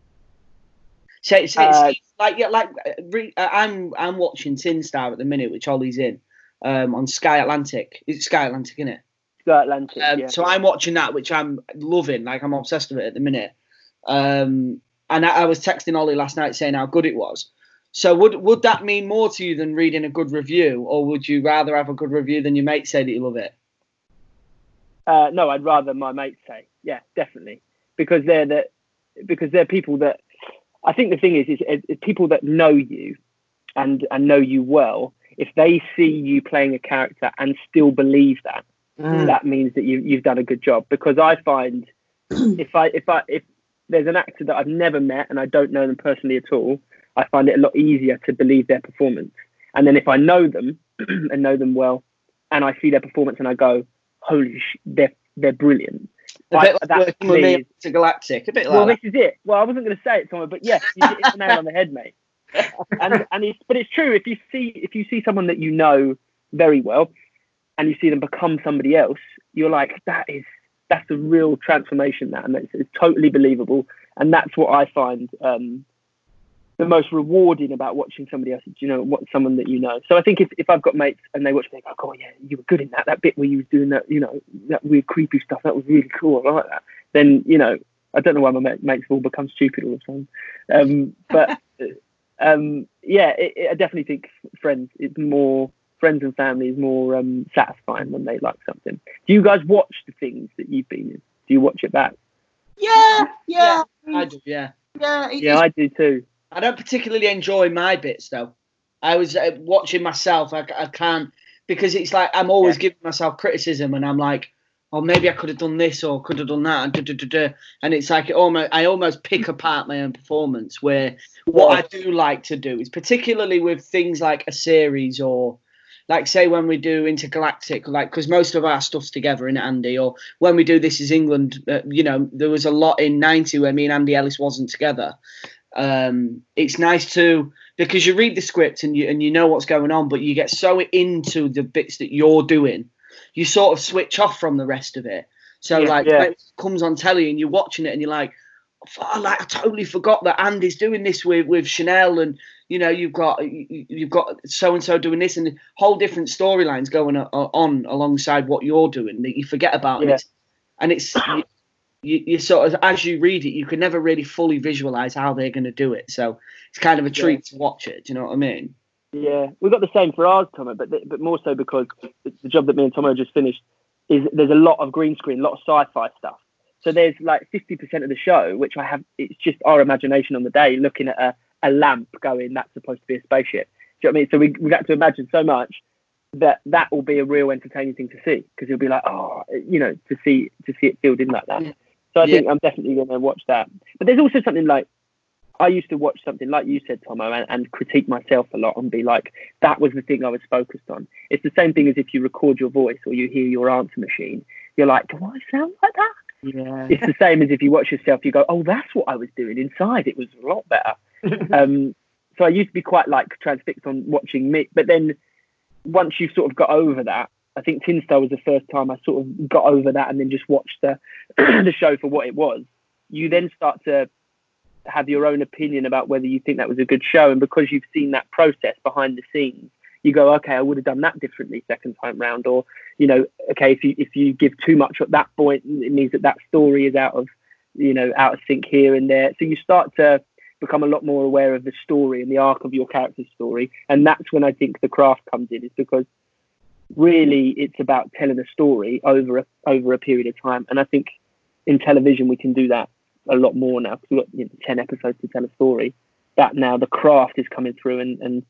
Speaker 8: So it's, it's
Speaker 7: Uh,
Speaker 8: like yeah, like uh, re, uh, I'm I'm watching Tin Star at the minute, which Ollie's in, um, on Sky Atlantic. It's Sky Atlantic, isn't it?
Speaker 7: Sky Atlantic.
Speaker 8: Um,
Speaker 7: yeah.
Speaker 8: So I'm watching that, which I'm loving. Like I'm obsessed with it at the minute. Um, and I, I was texting Ollie last night saying how good it was. So would would that mean more to you than reading a good review, or would you rather have a good review than your mate say that you love it?
Speaker 7: Uh, no, I'd rather my mates say, yeah, definitely, because they're the because they're people that I think the thing is is, is people that know you and and know you well. If they see you playing a character and still believe that,
Speaker 9: mm,
Speaker 7: that means that you you've done a good job. Because I find if I if I if there's an actor that I've never met and I don't know them personally at all, I find it a lot easier to believe their performance. And then if I know them and know them well, and I see their performance and I go, holy sh, they're they're brilliant.
Speaker 8: A
Speaker 7: I-
Speaker 8: bit like
Speaker 7: that
Speaker 8: working with me
Speaker 7: clears-
Speaker 8: to Galactic. A bit like
Speaker 7: Well,
Speaker 8: that.
Speaker 7: this is it. Well, I wasn't going to say it, Tom, but yes, you hit the nail on the head, mate. And and it's but it's true. If you see if you see someone that you know very well, and you see them become somebody else, you're like, that is that's a real transformation. That and it's, it's totally believable. And that's what I find um, the most rewarding about watching somebody else. You know, what someone that you know. So I think if, if I've got mates and they watch me, they go, oh yeah, you were good in that. That bit where you were doing that, you know, that weird creepy stuff. That was really cool. I like that. Then you know. I don't know why my ma- mates have all become stupid all the time. Um, but um, yeah, it, it, I definitely think friends, it's more, friends and family is more um, satisfying when they like something. Do you guys watch the things that you've been in? Do you watch it back?
Speaker 9: yeah, yeah,
Speaker 8: I do, yeah.
Speaker 9: yeah. it-
Speaker 7: Yeah, I do too.
Speaker 8: I don't particularly enjoy my bits though. I was uh, watching myself. I, I can't because it's like I'm always
Speaker 7: Yeah.
Speaker 8: giving myself criticism, and I'm like, or maybe I could have done this or could have done that, and, da, da, da, da. And it's like it almost, I almost pick apart my own performance. Where what I do like to do is particularly with things like a series or. Like, say, when we do Intergalactic, like, because most of our stuff's together, in Andy, or when we do This Is England, uh, you know, there was a lot in ninety where me and Andy Ellis wasn't together. Um, it's nice to, because you read the script and you and you know what's going on, but you get so into the bits that you're doing, you sort of switch off from the rest of it. So,
Speaker 7: yeah,
Speaker 8: like,
Speaker 7: yeah.
Speaker 8: when it comes on telly and you're watching it and you're like, oh, like, I totally forgot that Andy's doing this with, with Chanel, and you know you've got you've got so and so doing this, and whole different storylines going on alongside what you're doing that you forget about.
Speaker 7: Yeah.
Speaker 8: And it's, and it's you, you, you sort of, as you read it, you can never really fully visualize how they're going to do it. So it's kind of a treat
Speaker 7: yeah.
Speaker 8: to watch it. Do you know what I mean?
Speaker 7: Yeah, we got the same for ours, Tomo, but but more so because the job that me and Tomo just finished is there's a lot of green screen, a lot of sci-fi stuff. So there's like fifty percent of the show, which I have, it's just our imagination on the day, looking at a, a lamp going, that's supposed to be a spaceship. Do you know what I mean? So we, we got to imagine so much that that will be a real entertaining thing to see, because you'll be like, oh, you know, to see to see it filled in like that. So I yeah. think I'm definitely going to watch that. But there's also something like, I used to watch something like you said, Tomo, and, and critique myself a lot and be like, that was the thing I was focused on. It's the same thing as if you record your voice or you hear your answer machine. You're like, do I sound like that?
Speaker 9: Yeah.
Speaker 7: It's the same as if you watch yourself, you go, oh, that's what I was doing inside. It was a lot better. um, so I used to be quite like transfixed on watching me. But then once you've sort of got over that, I think Tin Star was the first time I sort of got over that and then just watched the the show for what it was. You then start to have your own opinion about whether you think that was a good show. And because you've seen that process behind the scenes, you go, okay, I would have done that differently second time round. Or, you know, okay, if you if you give too much at that point, it means that that story is out of, you know, out of sync here and there. So you start to become a lot more aware of the story and the arc of your character's story. And that's when I think the craft comes in, is because really it's about telling a story over a, over a period of time. And I think in television we can do that a lot more now, because we've got, you know, ten episodes to tell a story. That now the craft is coming through, and, and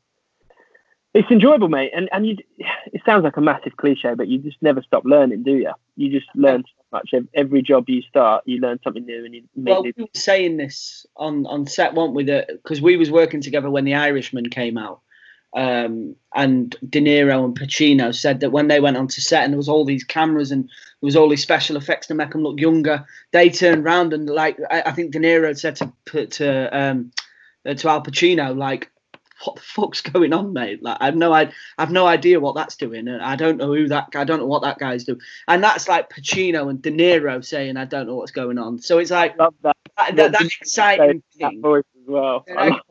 Speaker 7: it's enjoyable, mate. And and you, it sounds like a massive cliche, but you just never stop learning, do you? You just learn so much. Every job you start, you learn something new, and you make
Speaker 8: well,
Speaker 7: new.
Speaker 8: we were saying this on, on set, weren't we? Because we was working together when The Irishman came out, um, and De Niro and Pacino said that when they went onto set and there was all these cameras and there was all these special effects to make them look younger, they turned around and, like, I, I think De Niro said to to um, to Al Pacino, like, what the fuck's going on, mate? Like, I've no, I, I've no idea what that's doing, and I don't know who that, I don't know what that guy's doing. And that's like Pacino and De Niro saying, I don't know what's going on. So it's like,
Speaker 7: love that.
Speaker 8: that, that, that exciting
Speaker 7: that
Speaker 8: thing.
Speaker 7: voice as well.
Speaker 8: You know?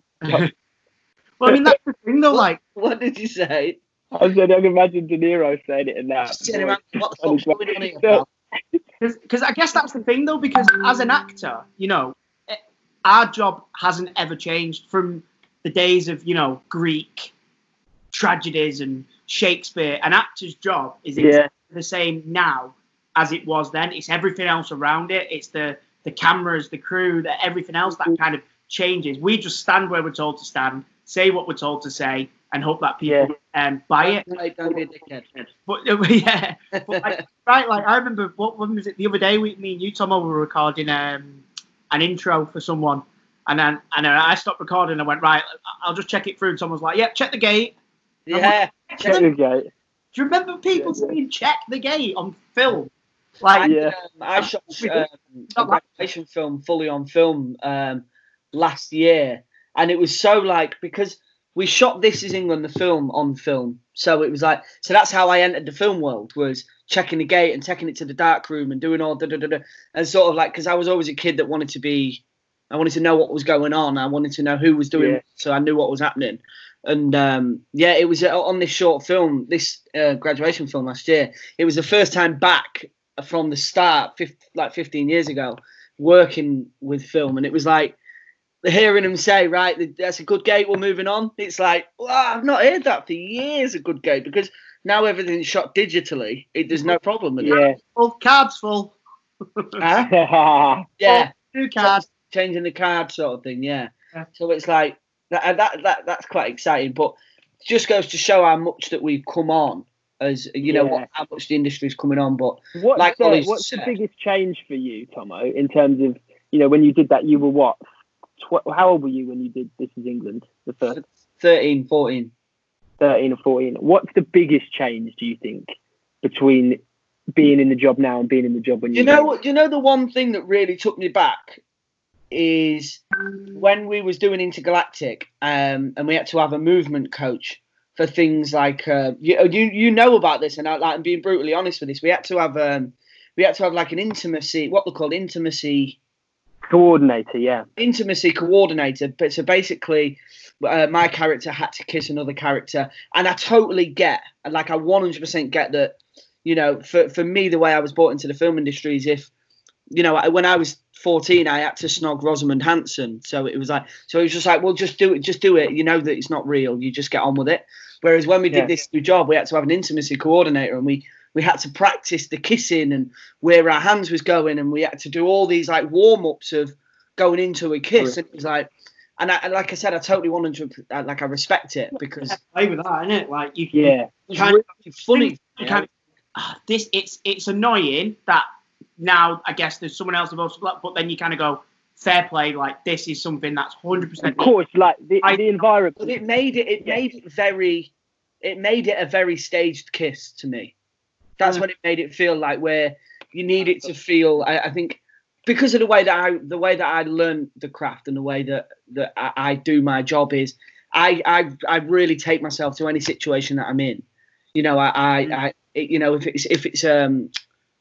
Speaker 9: Well, I mean, that's the thing, though. Like,
Speaker 8: What did you say?
Speaker 7: I said, I can imagine De Niro saying it in that.
Speaker 8: Just sitting around, what the
Speaker 7: voice.
Speaker 8: fuck's going on here, pal?
Speaker 9: because I guess that's the thing, though, because as an actor, you know, it, our job hasn't ever changed from the days of, you know, Greek tragedies and Shakespeare. An actor's job is exactly
Speaker 7: Yeah.
Speaker 9: the same now as it was then. It's everything else around it. It's the the cameras, the crew, the, everything else that kind of changes. We just stand where we're told to stand, say what we're told to say, and hope that people
Speaker 7: Yeah.
Speaker 9: um, buy it.
Speaker 8: Right, don't be a dickhead.
Speaker 9: But yeah, but like, right, like I remember, what when was it? The other day, we, me and you, Tomo, were recording um, an intro for someone, and then and then I stopped recording and I went, right, I'll just check it through. And someone was like, yep, check the gate.
Speaker 8: Yeah.
Speaker 7: Check the gate.
Speaker 9: Do you remember people
Speaker 7: Yeah, yeah.
Speaker 9: saying check the gate on film? Like,
Speaker 7: Yeah.
Speaker 8: Um, I shot um, a graduation film fully on film um, last year, and it was so, like, because we shot This Is England, the film, on film. So it was like, so that's how I entered the film world, was checking the gate and taking it to the dark room and doing all da da da da, and sort of like, because I was always a kid that wanted to be, I wanted to know what was going on. I wanted to know who was doing
Speaker 7: Yeah.
Speaker 8: it, so I knew what was happening. And um, yeah, it was uh, on this short film, this uh, graduation film last year. It was the first time back from the start, fifty, like fifteen years ago, working with film, and it was like hearing him say, "Right, that's a good gate. We're moving on." It's like, wow, I've not heard that for years. A good gate, because now everything's shot digitally. It, there's no problem with
Speaker 7: Yeah.
Speaker 9: full cards full.
Speaker 8: that. Huh?
Speaker 7: Yeah.
Speaker 8: Yeah,
Speaker 9: Two cards.
Speaker 8: changing the card sort of thing. Yeah.
Speaker 9: Yeah.
Speaker 8: So it's like that, that. That that's quite exciting, but it just goes to show how much that we've come on as you know
Speaker 7: Yeah.
Speaker 8: what, how much the industry is coming on. But
Speaker 7: What's,
Speaker 8: like
Speaker 7: the,
Speaker 8: Ollie
Speaker 7: what's
Speaker 8: said,
Speaker 7: the biggest change for you, Tomo, in terms of, you know, when you did that, you were what? Tw- how old were you when you did This Is England, the first?
Speaker 8: thirteen, fourteen
Speaker 7: thirteen or fourteen. What's the biggest change, do you think, between being in the job now and being in the job when you
Speaker 8: You know
Speaker 7: were
Speaker 8: what? You know the one thing that really took me back is when we was doing Intergalactic, um, and we had to have a movement coach for things like uh, you you you know about this, and I like I'm being brutally honest with this. We had to have um we had to have like an intimacy, what they called intimacy
Speaker 7: coordinator, yeah,
Speaker 8: intimacy coordinator. But so basically, uh, my character had to kiss another character, and I totally get, like I one hundred percent get that. You know, for for me, the way I was brought into the film industry is if, you know, when I was fourteen, I had to snog Rosamund Hanson. So it was like, so it was just like, well, just do it, just do it. You know that it's not real. You just get on with it. Whereas when we did
Speaker 7: Yeah.
Speaker 8: this new job, we had to have an intimacy coordinator, and we we had to practice the kissing and where our hands was going, and we had to do all these like warm ups of going into a kiss. And it was like, and, I, and like I said, I totally wanted to, like, I respect it because
Speaker 9: Play with that, innit? Like you,
Speaker 7: yeah,
Speaker 8: it was
Speaker 9: Kind-
Speaker 8: really funny.
Speaker 9: you kind of, ah, this it's it's annoying that now I guess there's someone else involved, but then you kind of go, fair play, like this is something that's one hundred percent.
Speaker 7: of course, like the,
Speaker 9: I-
Speaker 7: the environment.
Speaker 8: But it made it. It
Speaker 7: Yeah.
Speaker 8: made it very. It made it a very staged kiss to me. That's
Speaker 9: Yeah.
Speaker 8: when it made it feel like where you need it to feel. I, I think because of the way that I, the way that I learn the craft and the way that that I, I do my job is, I, I I really take myself to any situation that I'm in. You know, I I, I it, you know if it's if it's um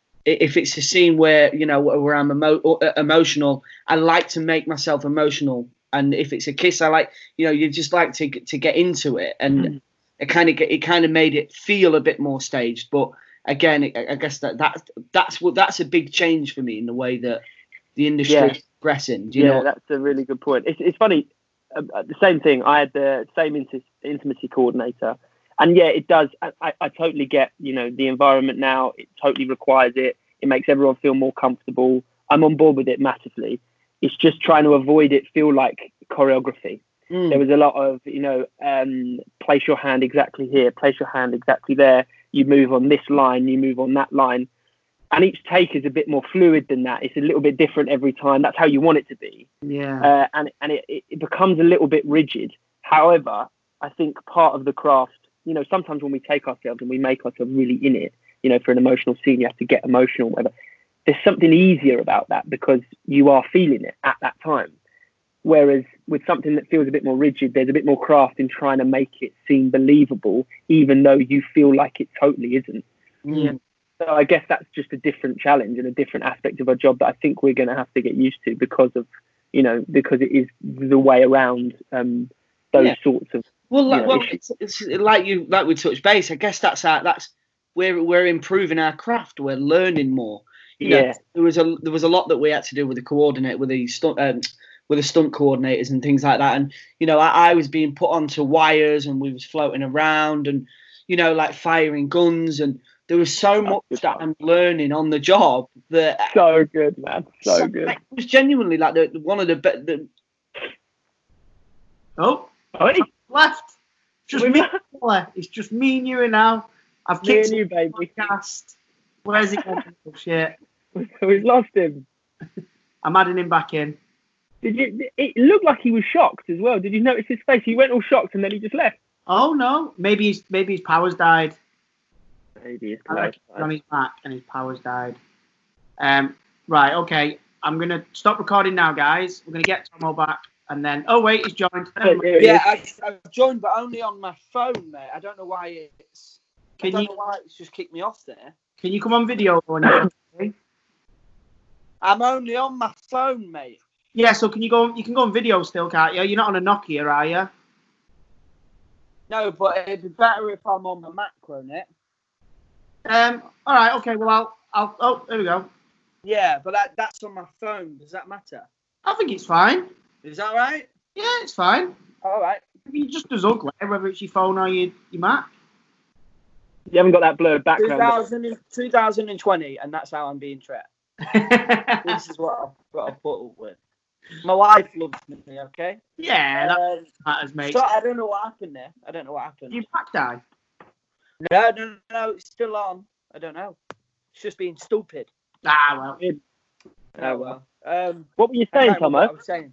Speaker 8: if it's a scene where you know where I'm emo- emotional, I like to make myself emotional. And if it's a kiss, I like, you know, you just like to to get into it, and
Speaker 9: Mm.
Speaker 8: it kind of it kind of made it feel a bit more staged. But again, it, I guess that that that's what that's a big change for me in the way that the industry
Speaker 7: Yeah.
Speaker 8: is progressing. Do you
Speaker 7: Yeah,
Speaker 8: know?
Speaker 7: that's a really good point. It's it's funny. Uh, uh, the same thing. I had the same inti- intimacy coordinator, and yeah, it does. I, I, I totally get. You know, the environment now. It totally requires it. It makes everyone feel more comfortable. I'm on board with it massively. It's just trying to avoid it feel like choreography.
Speaker 8: Mm.
Speaker 7: There was a lot of, you know, um, place your hand exactly here, place your hand exactly there. You move on this line, you move on that line. And each take is a bit more fluid than that. It's a little bit different every time. That's how you want it to be.
Speaker 9: Yeah.
Speaker 7: Uh, and and it, it becomes a little bit rigid. However, I think part of the craft, you know, sometimes when we take ourselves and we make ourselves really in it, you know, for an emotional scene, you have to get emotional, whatever. There's something easier about that because you are feeling it at that time. Whereas with something that feels a bit more rigid, there's a bit more craft in trying to make it seem believable, even though you feel like it totally isn't.
Speaker 9: Yeah.
Speaker 7: So I guess that's just a different challenge and a different aspect of our job that I think we're going to have to get used to because of, you know, because it is the way around um, those
Speaker 8: Yeah.
Speaker 7: sorts of.
Speaker 8: Well,
Speaker 7: you
Speaker 8: like,
Speaker 7: know,
Speaker 8: well,
Speaker 7: issues.
Speaker 8: it's, it's like you like we touched base. I guess that's our, that's we're we're improving our craft. We're learning more. You know,
Speaker 7: Yeah.
Speaker 8: there was a there was a lot that we had to do with the coordinate, with the stunt, um, with the stunt coordinators and things like that. And you know, I, I was being put onto wires, and we was floating around, and you know, like firing guns, and there was so much
Speaker 7: good
Speaker 8: that
Speaker 7: fun.
Speaker 8: I'm learning on the job that
Speaker 7: So good, man. So,
Speaker 8: so-
Speaker 7: good.
Speaker 8: like, it was genuinely like the one of the be- the
Speaker 9: Oh,
Speaker 7: Oh, hey,
Speaker 9: left. Just
Speaker 7: We
Speaker 9: me.
Speaker 7: met-
Speaker 9: It's just me and you now. I've
Speaker 7: me
Speaker 9: kicked
Speaker 7: and you,
Speaker 9: the
Speaker 7: baby.
Speaker 9: podcast. Where's he going? Oh, shit.
Speaker 7: We've lost him.
Speaker 9: I'm adding him back in.
Speaker 7: Did you? It looked like he was shocked as well. Did you notice his face? He went all shocked and then he just left.
Speaker 9: Oh no, maybe his maybe his powers died.
Speaker 7: Maybe it's
Speaker 9: I reckon he's on his back and his powers died. Um, right, okay. I'm gonna stop recording now, guys. We're gonna get Tomo back, and then oh wait, he's joined. Never mind.
Speaker 7: Here he
Speaker 8: yeah.
Speaker 7: is.
Speaker 8: I, I've joined, but only on my phone, mate. I don't know why it's.
Speaker 9: Can
Speaker 8: I don't
Speaker 9: you
Speaker 8: know why it's just kicked me off there.
Speaker 9: can you come on video? When you're-
Speaker 8: I'm only on my phone, mate.
Speaker 9: yeah, so can you go? You can go on video still, can't you? You're not on a Nokia, are you?
Speaker 8: No, but it'd be better if I'm on my Mac, won't it?
Speaker 9: Um. All right. Okay. Well, I'll. I'll. Oh, there we go.
Speaker 8: Yeah, but that, that's on my phone. Does that matter?
Speaker 9: I think it's fine.
Speaker 8: Is that right?
Speaker 9: Yeah, it's fine.
Speaker 8: All right.
Speaker 9: You just as ugly, whether it's your phone or your your Mac.
Speaker 7: You haven't got that blurred background.
Speaker 8: two thousand twenty, and that's how I'm being treated. This is what I've got to put up with. My wife loves me, okay?
Speaker 9: yeah, that
Speaker 8: Um,
Speaker 9: matters, mate.
Speaker 8: so I don't know what happened there. I don't know what happened.
Speaker 9: Did your back die?
Speaker 8: No, no, no, no, it's still on. I don't know. It's just being stupid.
Speaker 9: Ah, well.
Speaker 8: Oh, well. Um,
Speaker 7: what were you
Speaker 8: I
Speaker 7: saying,
Speaker 8: can't remember
Speaker 7: Tomo?
Speaker 8: what I was saying.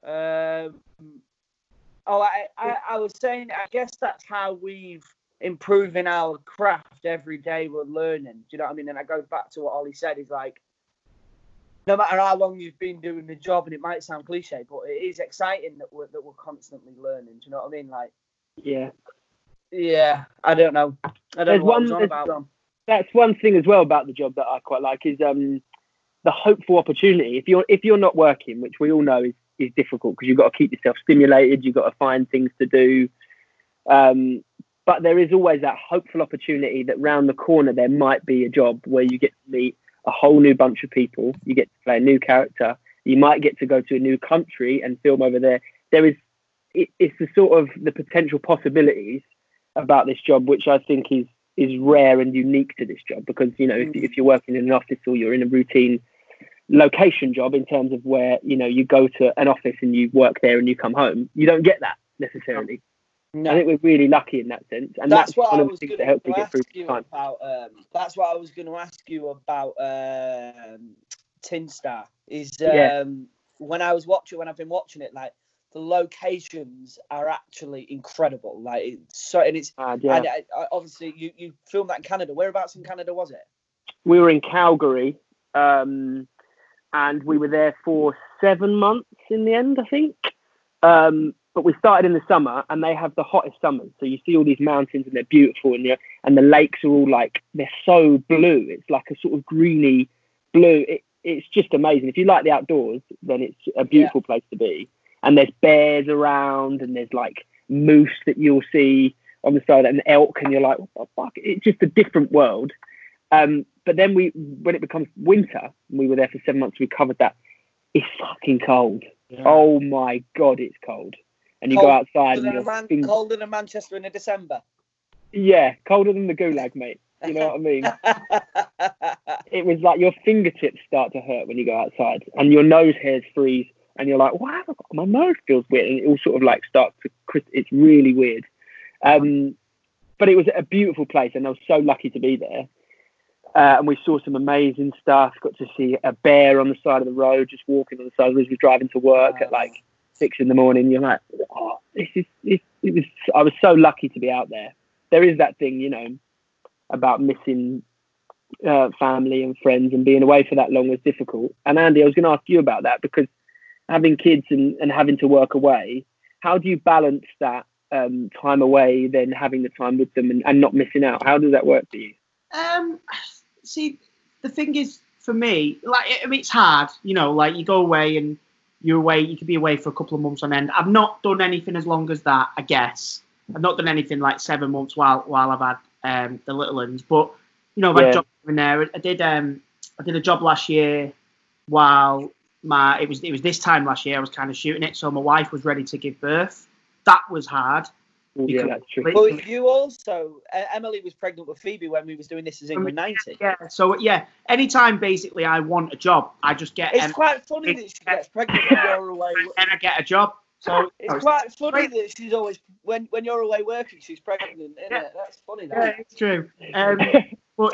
Speaker 8: Um, oh, I, I, I was saying, I guess that's how we've improving our craft every day we're learning. Do you know what I mean? And I go back to what Ollie said, is like, no matter how long you've been doing the job, and it might sound cliche, but it is exciting that we're, that we're constantly learning. Do you know what I mean? Like,
Speaker 7: Yeah.
Speaker 8: Yeah, I don't know. I don't
Speaker 7: There's
Speaker 8: know what
Speaker 7: one,
Speaker 8: I was on
Speaker 7: there's-
Speaker 8: about.
Speaker 7: That's one thing as well about the job that I quite like is um, the hopeful opportunity. If you're if you're not working, which we all know is, is difficult because you've got to keep yourself stimulated, you've got to find things to do. Um, but there is always that hopeful opportunity that round the corner there might be a job where you get to meet a whole new bunch of people, you get to play a new character, you might get to go to a new country and film over there. There is, it, it's the sort of the potential possibilities about this job, which I think is is rare and unique to this job, because, you know, if, if you're working in an office or you're in a routine location job in terms of where, you know, you go to an office and you work there and you come home, you don't get that necessarily.
Speaker 8: No.
Speaker 7: I think we're really lucky in that sense. And
Speaker 8: that's,
Speaker 7: that's,
Speaker 8: what
Speaker 7: one
Speaker 8: I
Speaker 7: of the
Speaker 8: was
Speaker 7: things
Speaker 8: going
Speaker 7: that helps
Speaker 8: to
Speaker 7: me get through
Speaker 8: ask you
Speaker 7: time.
Speaker 8: about. Um, that's what I was going to ask you about um, Tin Star. Is um,
Speaker 7: Yeah.
Speaker 8: when I was watching, when I've been watching it, like the locations are actually incredible. Like it's so, and it's
Speaker 7: Uh, yeah.
Speaker 8: and I, I, obviously you you filmed that in Canada. Whereabouts in Canada was it?
Speaker 7: We were in Calgary, um, and we were there for seven months in the end, I think. Um, but we started in the summer, and they have the hottest summers. So you see all these mountains, and they're beautiful, and you and the lakes are all like, they're so blue. It's like a sort of greeny blue. It, it's just amazing. If you like the outdoors, then it's a beautiful yeah. place to be. And there's bears around, and there's like moose that you'll see on the side, and elk, and you're like, what the fuck? It's just a different world. Um, but then we, when it becomes winter, we were there for seven months, we covered that. It's fucking cold. Yeah. Oh my God, it's cold. And you
Speaker 8: cold
Speaker 7: go outside and you're
Speaker 8: Man-
Speaker 7: things...
Speaker 8: colder than Manchester in December.
Speaker 7: Yeah, colder than the Gulag, mate. You know what I mean? It was like your fingertips start to hurt when you go outside, and your nose hairs freeze, and you're like, wow, my nose feels weird, and it all sort of like starts to. It's really weird. Um, but it was a beautiful place, and I was so lucky to be there. Uh, and we saw some amazing stuff. Got to see a bear on the side of the road, just walking on the side of the road. We were driving to work wow. at like six in the morning. You're like, oh, this is. It, it was. I was so lucky to be out there. There is that thing, you know, about missing uh, family and friends, and being away for that long was difficult. And Andy, I was going to ask you about that, because having kids and, and having to work away, how do you balance that um, time away, then having the time with them and, and not missing out? How does that work for you?
Speaker 9: Um, see, the thing is, for me, like, I mean, it's hard, you know, like you go away and you're away, you could be away for a couple of months on end. I've not done anything as long as that, I guess. I've not done anything like seven months while while I've had um, the little ones, but you know, my
Speaker 7: yeah.
Speaker 9: job in there. I did um, I did a job last year while my it was it was this time last year I was kind of shooting it, so my wife was ready to give birth. That was hard.
Speaker 7: Yeah, that's true.
Speaker 8: Well, you also uh, Emily was pregnant with Phoebe when we was doing This Is England ninety.
Speaker 9: Yeah, so yeah, anytime basically I want a job, I just get.
Speaker 8: It's
Speaker 9: um,
Speaker 8: quite funny that she gets pregnant when you're away,
Speaker 9: and I get a job. So
Speaker 8: it's quite funny that she's always when when you're away working, she's pregnant, isn't
Speaker 9: yeah.
Speaker 8: it? That's funny. That.
Speaker 9: Yeah, it's true. Um, but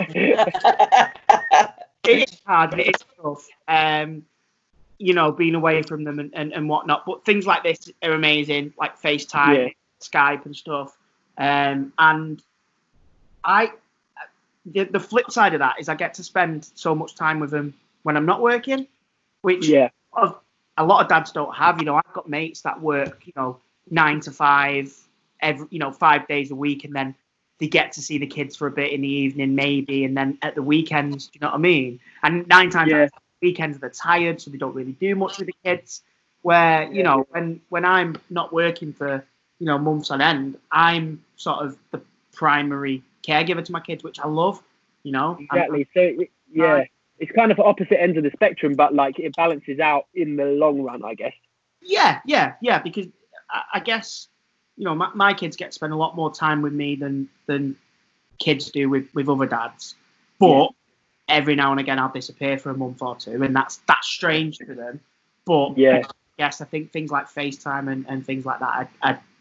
Speaker 9: it is hard. It is tough. Um, you know, being away from them and, and, and whatnot. But things like this are amazing, like FaceTime, yeah. Skype, and stuff. Um, and I, the, the flip side of that is I get to spend so much time with them when I'm not working, which
Speaker 7: yeah.
Speaker 9: of, a lot of dads don't have. You know, I've got mates that work, you know, nine to five, every, you know, five days a week, and then they get to see the kids for a bit in the evening, maybe, and then at the weekends, do you know what I mean? And nine times
Speaker 7: yeah.
Speaker 9: out of the weekends they're tired, so they don't really do much with the kids. Where you yeah. know, when when I'm not working for you know months on end, I'm sort of the primary caregiver to my kids, which I love. You know,
Speaker 7: exactly. And, so yeah. Uh, It's kind of opposite ends of the spectrum, but like it balances out in the long run, I guess.
Speaker 9: Yeah, yeah, yeah. Because I, I guess you know my, my kids get to spend a lot more time with me than than kids do with, with other dads. But yeah. every now and again, I'll disappear for a month or two, and that's that's strange to them. But
Speaker 7: yeah,
Speaker 9: I guess I think things like FaceTime and, and things like that, I, I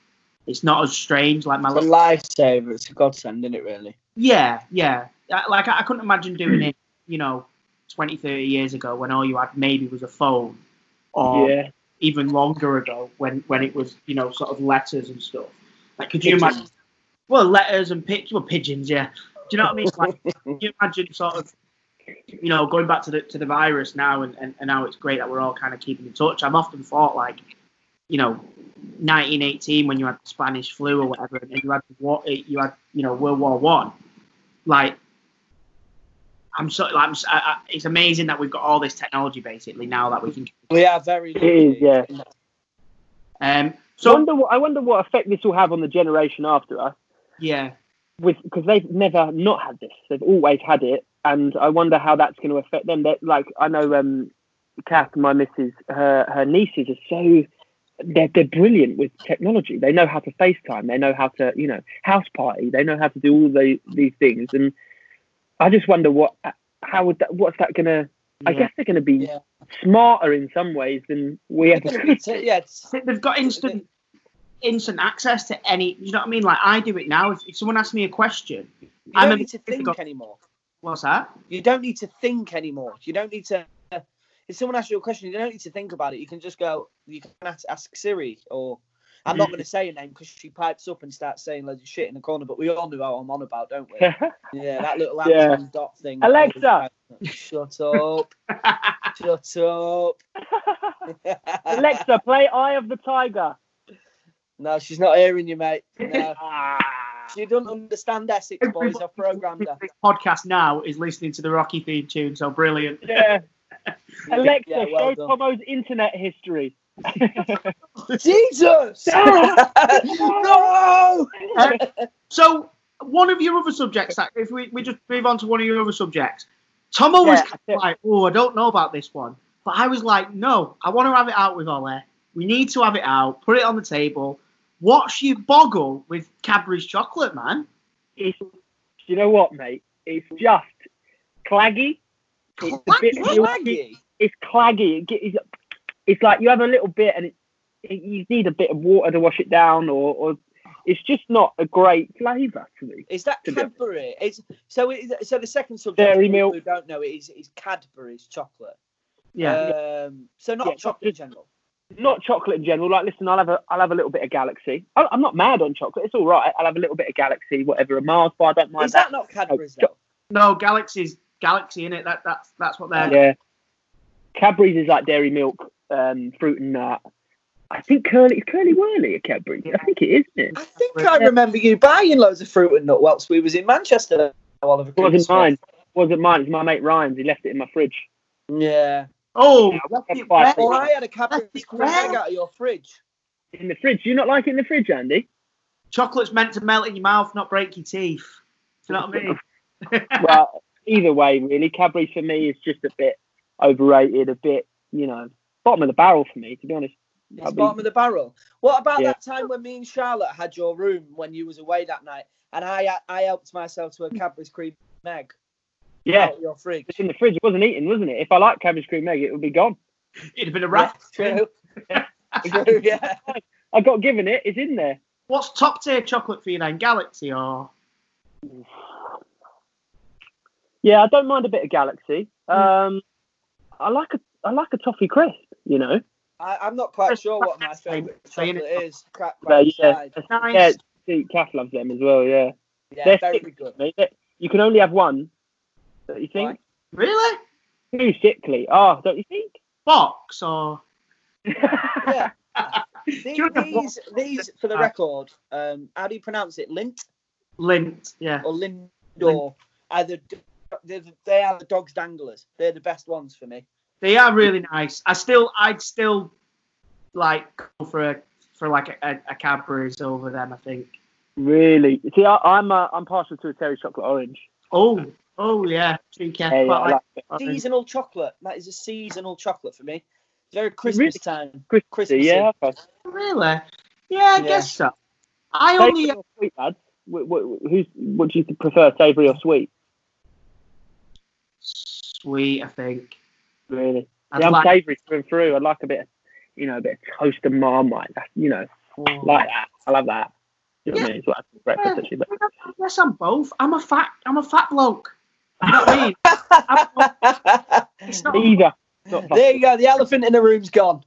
Speaker 9: it's not as strange. Like my
Speaker 8: It's a
Speaker 9: little,
Speaker 8: lifesaver. It's a godsend, isn't it? Really.
Speaker 9: yeah, yeah. I- Like I, I couldn't imagine doing it, you know, twenty, thirty years ago when all you had maybe was a phone, or
Speaker 7: Yeah.
Speaker 9: even longer ago when when it was, you know, sort of letters and stuff. Like, could you imagine? Well, letters and pigeons, well, pigeons, yeah. Do you know what I mean? Like, could you imagine sort of, you know, going back to the to the virus now, and, and, and now it's great that we're all kind of keeping in touch. I've often thought, like, you know, nineteen eighteen when you had the Spanish flu or whatever, and you had war, you had you know World War One. Like, I'm so like, I'm, I, I, it's amazing that we've got all this technology basically now that we can.
Speaker 8: We are very.
Speaker 7: It is, yeah.
Speaker 9: Um.
Speaker 7: So
Speaker 9: So
Speaker 7: I wonder, what, I wonder what effect this will have on the generation after us,
Speaker 9: yeah,
Speaker 7: with because they've never not had this. They've always had it, and I wonder how that's going to affect them. That, like, I know, um, Kath, my missus, her her nieces are so they're they're brilliant with technology. They know how to FaceTime. They know how to, you know, house party. They know how to do all the, these things, and I just wonder what how would that what's that going to. I
Speaker 9: Yeah.
Speaker 7: guess they're going to be
Speaker 8: Yeah.
Speaker 7: smarter in some ways than we ever could.
Speaker 8: Yeah. It's,
Speaker 9: they've got instant instant access to any. You know what I mean? Like, I do it now. If, if someone asks me a question,
Speaker 8: you
Speaker 9: I'm
Speaker 8: don't
Speaker 9: a
Speaker 8: need to
Speaker 9: bit
Speaker 8: think
Speaker 9: difficult-
Speaker 8: anymore.
Speaker 9: What's that?
Speaker 8: You don't need to think anymore. You don't need to. If someone asks you a question, you don't need to think about it. You can just go. You can ask, ask Siri, or I'm not going to say her name because she pipes up and starts saying loads of shit in the corner. But we all know how I'm on about, don't we? Yeah, that little
Speaker 7: Yeah.
Speaker 8: Amazon dot thing.
Speaker 7: Alexa!
Speaker 8: Shut up! Shut up!
Speaker 7: Alexa, play Eye of the Tiger.
Speaker 8: No, she's not hearing you, mate. No.
Speaker 7: Ah.
Speaker 8: She doesn't understand Essex, boys. I've programmed her.
Speaker 9: This podcast now is listening to the Rocky theme tune. So brilliant.
Speaker 7: Yeah. Alexa,
Speaker 8: Yeah, well
Speaker 7: show
Speaker 8: done.
Speaker 7: Tomo's internet history.
Speaker 8: Jesus! No!
Speaker 9: Uh, so one of your other subjects, that if we, we just move on to one of your other subjects, Tomo was
Speaker 7: Yeah,
Speaker 9: kind
Speaker 7: yeah.
Speaker 9: of like, oh, I don't know about this one, but I was like, no, I want to have it out with Ole. We need to have it out. Put it on the table. Watch you boggle with Cadbury's chocolate, man.
Speaker 7: It's, you know what, mate? It's just claggy. It's a bit milky.
Speaker 8: Claggy?
Speaker 7: It's claggy. It get- It's, it's like you have a little bit, and it, it, you need a bit of water to wash it down, or, or it's just not a great flavour to me.
Speaker 8: Is that
Speaker 7: To be-
Speaker 8: Cadbury? It's so. It, so the second subject,
Speaker 7: Dairy
Speaker 8: for people
Speaker 7: milk.
Speaker 8: who don't know it, is is Cadbury's chocolate.
Speaker 9: Yeah.
Speaker 8: Um, so not
Speaker 7: Yeah,
Speaker 8: chocolate in
Speaker 7: just-
Speaker 8: general.
Speaker 7: Not chocolate in general. Like, listen, I'll have a, I'll have a little bit of Galaxy. I, I'm not mad on chocolate. It's all right. I'll have a little bit of Galaxy, whatever, a Mars bar. I don't mind
Speaker 8: Is that not Cadbury's
Speaker 7: Oh,
Speaker 8: though?
Speaker 9: No, Galaxy's Galaxy in it. That that's that's what they're.
Speaker 7: Yeah. Cadbury's is like dairy milk, um, fruit and nut. I think Curly, is Curly Whirly a Cadbury? I think it is, isn't
Speaker 8: I
Speaker 7: it?
Speaker 8: think I remember you buying loads of fruit and nut whilst we was in Manchester. Oliver
Speaker 7: It wasn't
Speaker 8: Christmas.
Speaker 7: mine. It wasn't mine. It's my mate Ryan's. He left it in my fridge.
Speaker 8: Yeah.
Speaker 9: Oh,
Speaker 7: Yeah,
Speaker 9: left
Speaker 7: that's
Speaker 9: it
Speaker 7: fine.
Speaker 9: wet.
Speaker 8: Well, I had a
Speaker 9: That's
Speaker 8: Cadbury's
Speaker 9: it,
Speaker 8: cream
Speaker 9: well.
Speaker 8: egg out of your fridge.
Speaker 7: In the fridge. Do you not like it in the fridge, Andy?
Speaker 9: Chocolate's meant to melt in your mouth, not break your teeth. Do you know what I mean?
Speaker 7: Well, either way, really. Cadbury for me is just a bit overrated, a bit, you know, bottom of the barrel for me, to be honest.
Speaker 8: It's
Speaker 7: I'll be-
Speaker 8: bottom of the barrel. What about
Speaker 7: Yeah.
Speaker 8: that time when me and Charlotte had your room when you was away that night, and I I helped myself to a Cadbury's cream egg
Speaker 7: Yeah,
Speaker 8: out of your fridge?
Speaker 7: it's in the fridge. It wasn't eaten, wasn't it? If I like Cadbury's cream egg, it would be gone.
Speaker 9: It'd have been a
Speaker 8: Yeah,
Speaker 9: wrap.
Speaker 8: true. True, yeah.
Speaker 7: I got given it. It's in there.
Speaker 9: What's top tier chocolate for you then? Galaxy or?
Speaker 7: Yeah, I don't mind a bit of Galaxy. Um, I like a I like a toffee crisp. You know.
Speaker 8: I, I'm not quite sure what my favourite
Speaker 9: Saying
Speaker 8: chocolate
Speaker 9: it.
Speaker 8: is. Crack
Speaker 7: Yeah,
Speaker 8: right
Speaker 7: yeah,
Speaker 8: side.
Speaker 9: Nice.
Speaker 7: yeah. See, Kath loves them as well. Yeah,
Speaker 8: Yeah,
Speaker 7: they're
Speaker 8: very
Speaker 7: sick,
Speaker 8: good.
Speaker 7: mate. They're- You can only have one. Don't you think?
Speaker 9: Really?
Speaker 7: Too sickly. Oh, don't you think?
Speaker 9: Box or?
Speaker 8: Yeah. These,
Speaker 9: you know
Speaker 8: these, these, for the record, um, how do you pronounce it? Lint
Speaker 9: Lint, yeah.
Speaker 8: or Lindor? Either they they are the dog's danglers. They're the best ones for me.
Speaker 9: They are really nice. I still, I'd still like go for a for like a, a, a Cadbury's over them. I think.
Speaker 7: Really? See, I, I'm uh, I'm partial to a Terry chocolate orange.
Speaker 9: Oh, oh yeah, cheeky.
Speaker 7: Yeah, yeah,
Speaker 9: Quite
Speaker 7: I
Speaker 9: like
Speaker 7: like it.
Speaker 9: orange.
Speaker 8: Seasonal chocolate. That is a seasonal chocolate for me. Very Christmas
Speaker 7: Really?
Speaker 8: time.
Speaker 7: Christmassy,
Speaker 8: Christmassy.
Speaker 7: yeah. Okay.
Speaker 9: Really? Yeah, I
Speaker 8: Yeah.
Speaker 9: guess so. I
Speaker 7: Savoury
Speaker 9: only
Speaker 7: or sweet, lads? Wh- wh- Who's what do you prefer, savoury or sweet?
Speaker 9: sweet. I think.
Speaker 7: Really?
Speaker 9: I'd
Speaker 7: yeah, I'm
Speaker 9: like-
Speaker 7: savoury through and through. I'd like a bit, of, you know, a bit of toast and marmite. That's, you know, like that. I love that. You know
Speaker 9: Yeah.
Speaker 7: what I mean? It's what I think breakfast actually. But
Speaker 9: Yes, I'm both. I'm a fat. I'm a fat bloke. You know what I mean? I'm- it's not.
Speaker 7: either. Not fun.
Speaker 8: There you go. The elephant in the room's gone.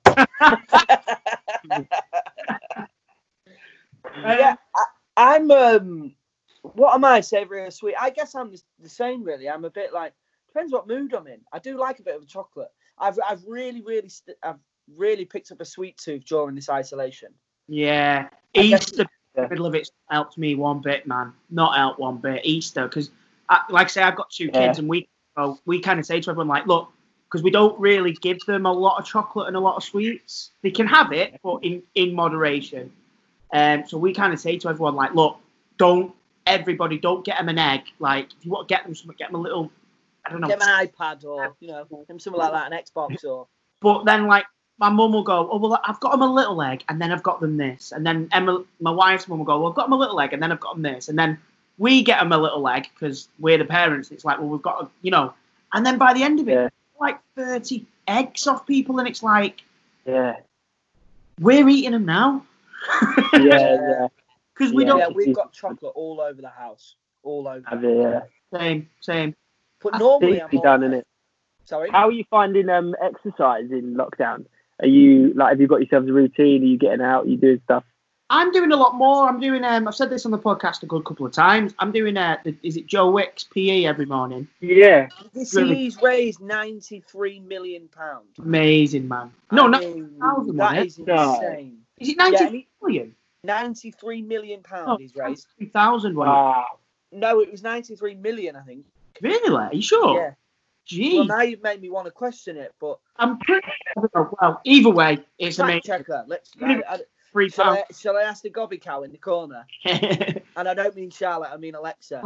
Speaker 8: Yeah, I, I'm. Um, what am I, savoury or sweet? I guess I'm the, the same. Really, I'm a bit like depends what mood I'm in. I do like a bit of a chocolate. I've I've really really st- I've really picked up a sweet tooth during this isolation.
Speaker 9: Yeah,
Speaker 8: I guess-
Speaker 9: Easter. The middle of it helped me one bit, man. Not helped one bit. Easter, because like I say, I've got two
Speaker 7: Yeah.
Speaker 9: kids, and we well, we kind of say to everyone like, look, because we don't really give them a lot of chocolate and a lot of sweets. They can have it, but in in moderation. Um, so we kind of say to everyone like, look, don't everybody don't get them an egg. Like if you want to get them something, get them a little. I don't know.
Speaker 8: Get them an iPad or you know something like that, an Xbox or.
Speaker 9: But then, like, my mum will go, oh, well, I've got them a little egg, and then I've got them this. And then Emma, my wife's mum will go, well, I've got them a little egg, and then I've got them this. And then we get them a little egg because we're the parents. It's like, well, we've got, a, you know. And then by the end of it,
Speaker 7: Yeah.
Speaker 9: like thirty eggs off people, and it's like,
Speaker 7: Yeah.
Speaker 9: we're eating them now.
Speaker 7: Yeah. Yeah.
Speaker 9: Because we
Speaker 7: Yeah.
Speaker 9: don't.
Speaker 8: Yeah, we've got chocolate all over the house, all over.
Speaker 7: Have it, yeah.
Speaker 9: Same, same.
Speaker 8: But normally I'm
Speaker 7: Deeply
Speaker 8: all,
Speaker 7: done, innit?
Speaker 8: Sorry.
Speaker 7: How are you finding um exercise in lockdown? Are you like have you got yourself a routine? Are you getting out? Are you doing stuff?
Speaker 9: I'm doing a lot more. I'm doing. Um, I've said this on the podcast a good couple of times. I'm doing. Uh, the, is it Joe Wicks P E every morning?
Speaker 7: Yeah.
Speaker 8: This
Speaker 9: Really?
Speaker 8: he's raised ninety-three million pounds.
Speaker 9: Amazing, man. No,
Speaker 8: I
Speaker 9: not
Speaker 8: mean,
Speaker 9: thousand,
Speaker 8: that
Speaker 9: wasn't it?
Speaker 8: is
Speaker 7: No.
Speaker 8: insane.
Speaker 9: Is it ninety
Speaker 8: Yeah, and he-
Speaker 9: million?
Speaker 8: ninety-three million pounds
Speaker 9: Oh,
Speaker 8: he's raised.
Speaker 9: three thousand. Wow.
Speaker 7: Wow.
Speaker 8: No, it was ninety-three million, I think.
Speaker 9: Really? Are you sure?
Speaker 8: Yeah.
Speaker 9: Gee,
Speaker 8: Well, now you've made me want to question it, but
Speaker 9: I'm pretty. I don't know. Well, either way, it's
Speaker 8: fact
Speaker 9: amazing.
Speaker 8: checker. Let's.
Speaker 9: Really?
Speaker 8: I, I,
Speaker 9: Three
Speaker 8: shall,
Speaker 9: pounds.
Speaker 8: I, shall I ask the gobby cow in the corner? And I don't mean Charlotte, I mean Alexa.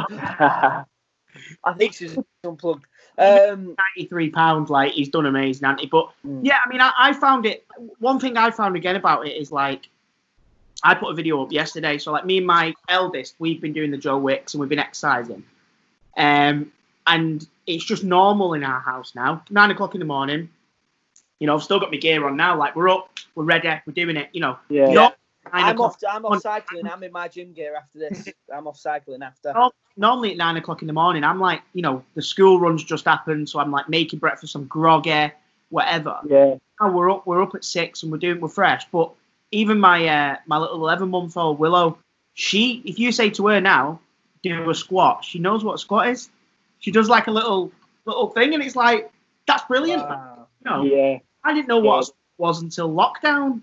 Speaker 8: I think she's unplugged. Um,
Speaker 9: Ninety-three pounds. Like he's done amazing, hasn't he? But
Speaker 8: Mm.
Speaker 9: yeah, I mean, I, I found it. One thing I found again about it is like, I put a video up yesterday. So like me and my eldest, we've been doing the Joe Wicks and we've been exercising. Um, and it's just normal in our house now. Nine o'clock in the morning. You know, I've still got my gear on now. Like we're up, we're ready, we're doing it. You know,
Speaker 7: Yeah.
Speaker 9: Not nine
Speaker 8: I'm
Speaker 9: o'clock.
Speaker 8: off. I'm off cycling. I'm in my gym gear after this. I'm off cycling after.
Speaker 9: Nor- Normally at nine o'clock in the morning, I'm like, you know, the school runs just happened, so I'm like making breakfast, I'm groggy, whatever.
Speaker 7: Yeah.
Speaker 9: Now we're up, we're up at six, and we're doing, we're fresh. But even my uh, my little eleven month old Willow, she, if you say to her now, do a squat, she knows what a squat is. She does like a little little thing, and it's like that's brilliant.
Speaker 8: Wow.
Speaker 9: You know,
Speaker 7: Yeah.
Speaker 9: I didn't know what a squat was until lockdown.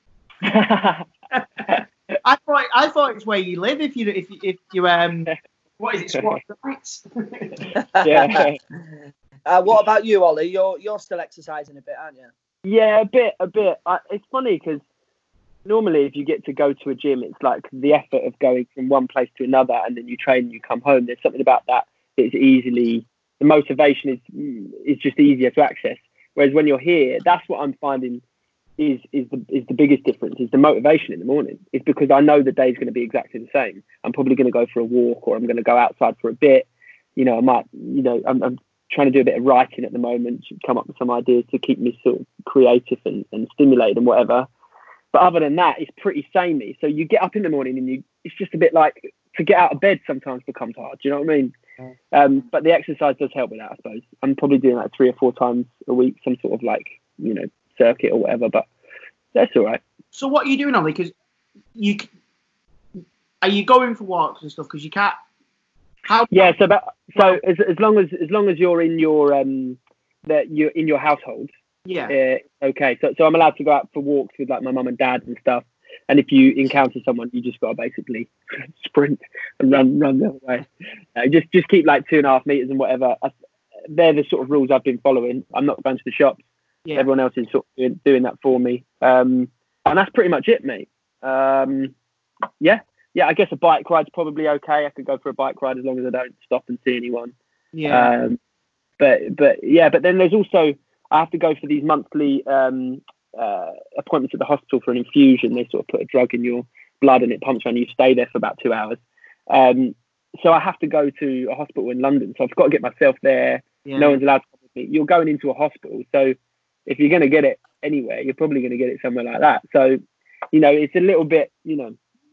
Speaker 9: I thought I thought it's where you live if you if you, if you um what is it squat nights.
Speaker 7: Yeah.
Speaker 8: Uh, what about you, Ollie? You're you're still exercising a bit, aren't you?
Speaker 7: Yeah, a bit, a bit. I, it's funny because normally if you get to go to a gym, it's like the effort of going from one place to another, and then you train and you come home. There's something about that that's easily the motivation is is just easier to access. Whereas when you're here, that's what I'm finding is is the is the biggest difference. Is the motivation in the morning. It's because I know the day's going to be exactly the same. I'm probably going to go for a walk, or I'm going to go outside for a bit. You know, I might. You know, I'm, I'm trying to do a bit of writing at the moment to come up with some ideas to keep me sort of creative and, and stimulated and whatever. But other than that, it's pretty samey. So you get up in the morning and you, it's just a bit like to get out of bed sometimes becomes hard. Do you know what I mean? Um, but the exercise does help with that, I suppose. I'm probably doing that three or four times a week, some sort of like, you know, circuit or whatever, but that's all right.
Speaker 9: So what are you doing, Ollie? Because you are you going for walks and stuff? Because you can't. How?
Speaker 7: Yeah. So, but, so as as long as as long as you're in your um that you're in your household,
Speaker 9: Yeah.
Speaker 7: uh, okay. So so I'm allowed to go out for walks with like my mum and dad and stuff. And if you encounter someone, you just got to basically sprint and run run the other way. Uh, just just keep like two and a half meters and whatever. I, they're the sort of rules I've been following. I'm not going to the shops.
Speaker 9: Yeah.
Speaker 7: Everyone else is sort of doing, doing that for me. Um, and that's pretty much it, mate. Um, yeah. Yeah, I guess a bike ride's probably okay. I could go for a bike ride as long as I don't stop and see anyone.
Speaker 9: Yeah.
Speaker 7: Um, but, but yeah, but then there's also, I have to go for these monthly um, uh, appointments at the hospital for an infusion. They sort of put a drug in your blood and it pumps around. You stay there for about two hours. Um, so I have to go to a hospital in London. So I've got to get myself there.
Speaker 9: Yeah.
Speaker 7: No one's allowed to come with me. You're going into a hospital. So if you're going to get it anywhere, you're probably going to get it somewhere like that. So, you know, it's a little bit, you know,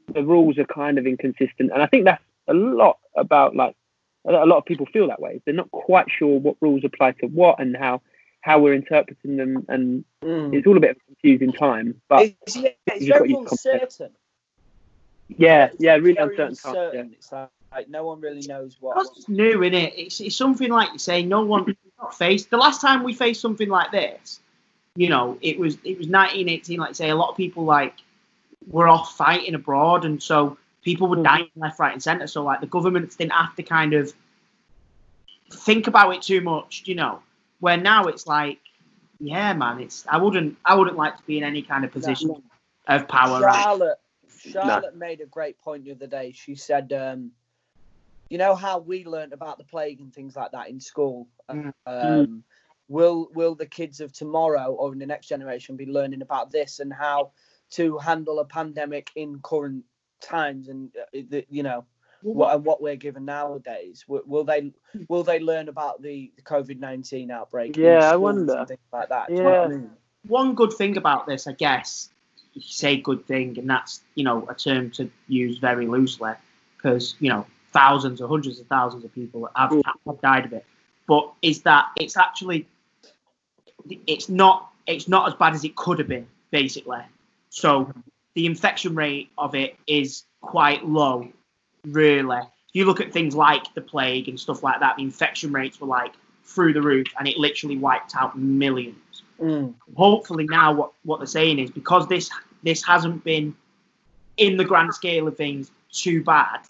Speaker 7: the rules are kind of inconsistent, and I think that's a lot about like a lot of people feel that way. They're not quite sure what rules apply to what and how how we're interpreting them, and mm. it's all a bit of a confusing time. But
Speaker 8: it's, yeah, it's very uncertain.
Speaker 7: Yeah, yeah, really
Speaker 8: very
Speaker 7: uncertain.
Speaker 8: uncertain.
Speaker 7: Time, yeah.
Speaker 8: It's like, like no one really knows what.
Speaker 9: Because it's new, innit? It's it's something like you say. No one not faced. The last time we faced something like this, you know, it was it was nineteen eighteen. Like you say, a lot of people like were off fighting abroad, and so people were dying mm-hmm. left, right, and centre. So like the governments didn't have to kind of think about it too much, you know. Where now it's like, yeah, man, it's I wouldn't I wouldn't like to be in any kind of position no. of power.
Speaker 8: Charlotte.
Speaker 9: Right?
Speaker 8: Charlotte no. made a great point the other day. She said, um, you know how we learned about the plague and things like that in school?
Speaker 9: Mm.
Speaker 8: Um, will will the kids of tomorrow or in the next generation be learning about this and how to handle a pandemic in current times and, uh, you know, what, and what we're given nowadays? Will, will they will they learn about the, the COVID nineteen outbreak?
Speaker 7: Yeah, I wonder.
Speaker 8: And things like that.
Speaker 7: Yeah.
Speaker 8: Do you know what I mean?
Speaker 9: One good thing about this, I guess, you say good thing, and that's, you know, a term to use very loosely because, you know, thousands or hundreds of thousands of people have, have died of it. But is that it's actually, it's not, it's not as bad as it could have been, basically. So the infection rate of it is quite low, really. If you look at things like the plague and stuff like that, the infection rates were like through the roof, and it literally wiped out millions.
Speaker 8: Mm.
Speaker 9: Hopefully now what, what they're saying is because this this hasn't been in the grand scale of things too bad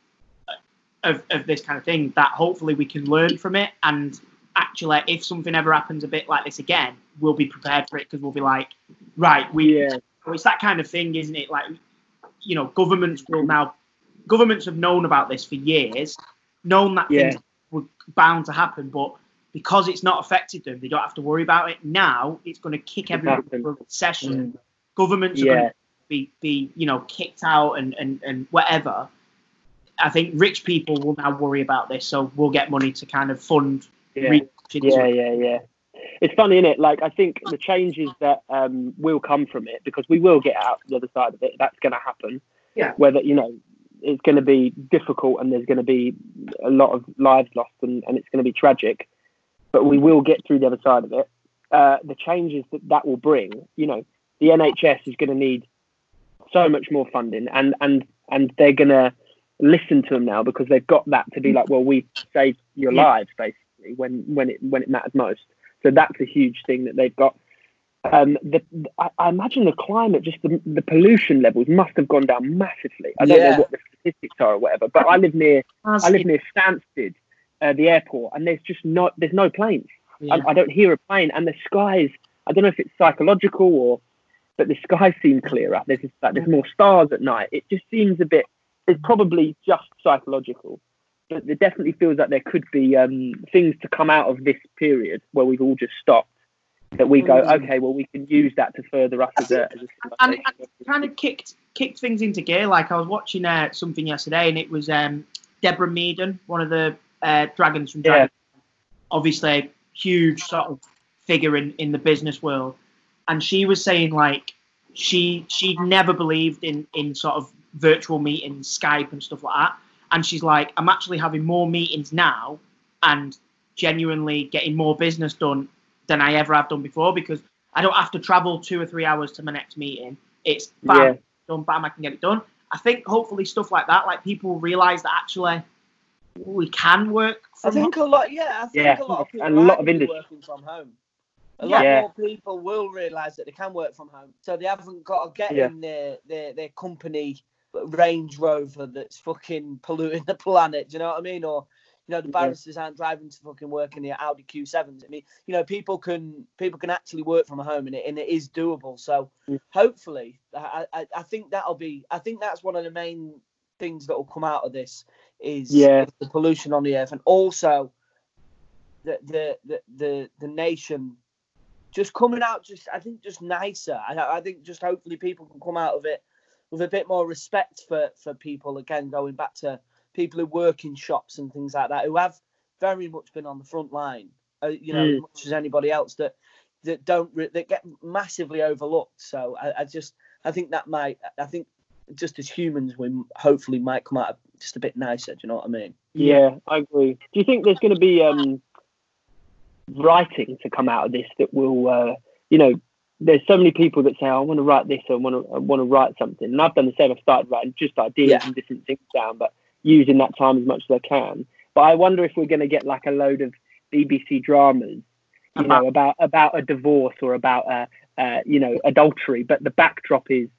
Speaker 9: of, of this kind of thing, that hopefully we can learn from it, and actually if something ever happens a bit like this again, we'll be prepared for it because we'll be like, right, we
Speaker 7: yeah.
Speaker 9: it's that kind of thing, isn't it? Like, you know, governments will now governments have known about this for years, known that
Speaker 7: yeah.
Speaker 9: things were bound to happen, but because it's not affected them, they don't have to worry about it. Now it's going to kick everyone into a recession. Mm. Governments are
Speaker 7: yeah.
Speaker 9: going to be, be, you know, kicked out and, and, and whatever. I think rich people will now worry about this, so we'll get money to kind of fund.
Speaker 7: Yeah, yeah, yeah, yeah. It's funny, isn't it? Like, I think the changes that um, will come from it, because we will get out the other side of it. That's going to happen.
Speaker 9: Yeah.
Speaker 7: Whether, you know, it's going to be difficult and there's going to be a lot of lives lost and, and it's going to be tragic, but we will get through the other side of it. Uh, the changes that that will bring, you know, the N H S is going to need so much more funding, and, and, and they're going to listen to them now because they've got that to be like, well, we saved your
Speaker 9: yeah.
Speaker 7: lives basically when, when it, when it matters most. So that's a huge thing that they've got. Um, the, I, I imagine the climate, just the, the pollution levels must have gone down massively. I don't
Speaker 8: yeah.
Speaker 7: know what the statistics are or whatever, but I live near, I live near Stansted, uh, the airport, and there's just not, there's no planes.
Speaker 9: Yeah.
Speaker 7: I, I don't hear a plane, and the skies, I don't know if it's psychological or, but the skies seem clearer. There's just, like, there's more stars at night. It just seems a bit, it's probably just psychological. But it definitely feels like there could be um, things to come out of this period where we've all just stopped. That we go, okay, well, we can use that to further us as a, as a
Speaker 9: and, and kind of kicked kicked things into gear. Like I was watching uh, something yesterday, and it was um, Deborah Meaden, one of the uh, dragons from Dragon. Yeah. Obviously, huge sort of figure in, in the business world, and she was saying like she she never believed in in sort of virtual meetings, Skype and stuff like that. And she's like, I'm actually having more meetings now, and genuinely getting more business done than I ever have done before, because I don't have to travel two or three hours to my next meeting. It's bam,
Speaker 7: yeah.
Speaker 9: done, bam, I can get it done. I think hopefully stuff like that, like people realise that actually we can work from
Speaker 8: I think
Speaker 9: home.
Speaker 8: a lot, yeah, I think
Speaker 7: yeah.
Speaker 8: a lot of people
Speaker 7: and a lot of
Speaker 8: industry
Speaker 7: industry
Speaker 8: working from home. A
Speaker 9: Yeah.
Speaker 8: lot
Speaker 7: Yeah.
Speaker 8: more people will realise that they can work from home, so they haven't got to get
Speaker 7: Yeah.
Speaker 8: in their, their their company Range Rover that's fucking polluting the planet. Do you know what I mean? Or, you know, the barristers aren't driving to fucking work in the Audi Q sevens. I mean, you know, people can people can actually work from home, and it and it is doable. So hopefully, I, I I think that'll be. I think that's one of the main things that will come out of this is,
Speaker 7: Yeah.
Speaker 8: is the pollution on the earth, and also the the the the, the nation just coming out. Just I think just nicer. I, I think just hopefully people can come out of it with a bit more respect for for people. Again, going back to people who work in shops and things like that, who have very much been on the front line, uh, you know,
Speaker 7: Mm.
Speaker 8: as much as anybody else, that that don't re- that get massively overlooked. So I, I just I think that might I think just as humans, we hopefully might come out just a bit nicer. Do you know what I mean?
Speaker 7: Yeah, I agree. Do you think there's going to be um, writing to come out of this that will, uh, you know, there's so many people that say, oh, I want to write this, or I want to, I want to write something. And I've done the same. I've started writing just ideas
Speaker 8: Yeah.
Speaker 7: and different things down, but using that time as much as I can. But I wonder if we're going to get like a load of B B C dramas, you know, about about a divorce or about a, uh, you know, adultery, but the backdrop is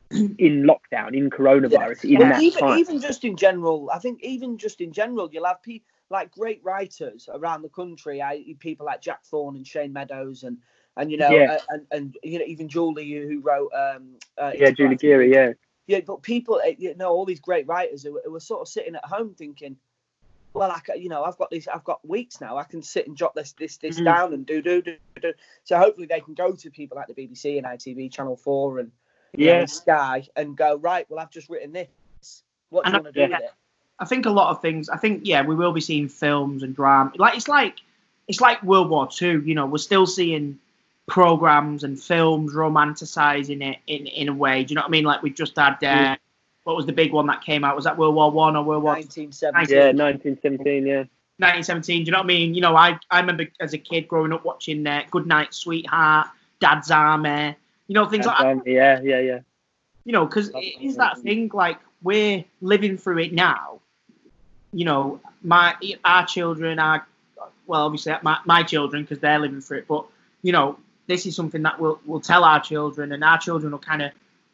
Speaker 7: in lockdown, in coronavirus,
Speaker 8: Yeah.
Speaker 7: in
Speaker 8: Well,
Speaker 7: that
Speaker 8: even
Speaker 7: time.
Speaker 8: even just in general, I think even just in general, you'll have people like great writers around the country. I, people like Jack Thorne and Shane Meadows, and and you know,
Speaker 7: Yeah.
Speaker 8: uh, and and you know, even Julie who wrote um, uh,
Speaker 7: Yeah, Julie Geary, yeah.
Speaker 8: yeah. But people, uh, you know, all these great writers who, who were sort of sitting at home thinking, well, I can, you know, I've got this, I've got weeks now. I can sit and jot this, this, this
Speaker 7: Mhm.
Speaker 8: down and do, do, do, do. So hopefully they can go to people like the B B C and I T V, Channel Four, and you know,
Speaker 7: Yeah.
Speaker 8: and Sky, and go, right, well, I've just written this. What do
Speaker 9: And
Speaker 8: you
Speaker 9: I-
Speaker 8: want to do
Speaker 9: yeah.
Speaker 8: with it?
Speaker 9: I think a lot of things. I think yeah, we will be seeing films and drama. Like it's like it's like World War Two. You know, we're still seeing programs and films romanticizing it in in a way. Do you know what I mean? Like we just had. Uh, what was the big one that came out? Was that World War One or World War
Speaker 8: nineteen seventeen.
Speaker 7: Yeah, nineteen seventeen, yeah.
Speaker 9: nineteen seventeen? Do you know what I mean? You know, I I remember as a kid growing up watching uh, Good Night, Sweetheart, Dad's Army. You know, things like that.
Speaker 7: Um, yeah, yeah, yeah.
Speaker 9: You know, because it is that thing, like, we're living through it now. You know, my our children are, well, obviously my, my children, because they're living through it, but, you know, this is something that we'll, we'll tell our children, and our children will kind of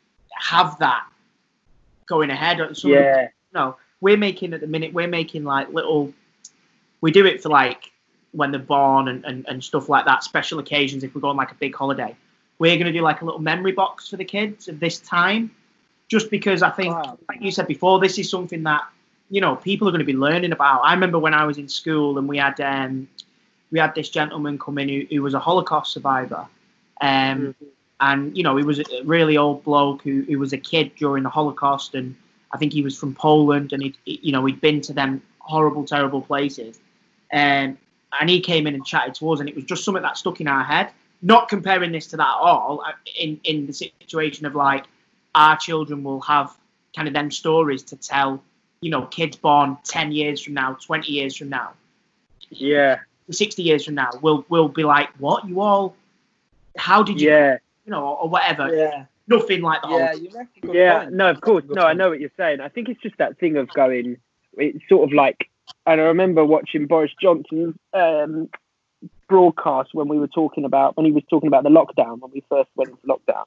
Speaker 9: have that going ahead. So,
Speaker 7: Yeah.
Speaker 9: you know, we're making, at the minute, we're making, like, little, we do it for, like, when they're born and, and, and stuff like that, special occasions, if we go on, like, a big holiday. We're going to do like a little memory box for the kids of this time, just because I think,
Speaker 8: Wow.
Speaker 9: like you said before, this is something that, you know, people are going to be learning about. I remember when I was in school and we had um, we had this gentleman come in who, who was a Holocaust survivor. Um,
Speaker 7: Mhm.
Speaker 9: And, you know, he was a really old bloke who, who was a kid during the Holocaust. And I think he was from Poland, and, he, you know, he'd been to them horrible, terrible places. Um, and he came in and chatted to us, and it was just something that stuck in our head. Not comparing this to that at all, in, in the situation of like our children will have kind of them stories to tell, you know, kids born ten years from now, twenty years from now,
Speaker 7: Yeah.
Speaker 9: sixty years from now, will will be like, what, you all, how did you,
Speaker 7: Yeah.
Speaker 9: you know, or, or whatever.
Speaker 8: Yeah.
Speaker 9: Nothing like the
Speaker 8: Yeah,
Speaker 9: whole.
Speaker 8: you make a good
Speaker 7: Yeah,
Speaker 8: point.
Speaker 7: no, of course. No, I know what you're saying. I think it's just that thing of going, it's sort of like, and I remember watching Boris Johnson's um, broadcast when we were talking about, when he was talking about the lockdown, when we first went into lockdown.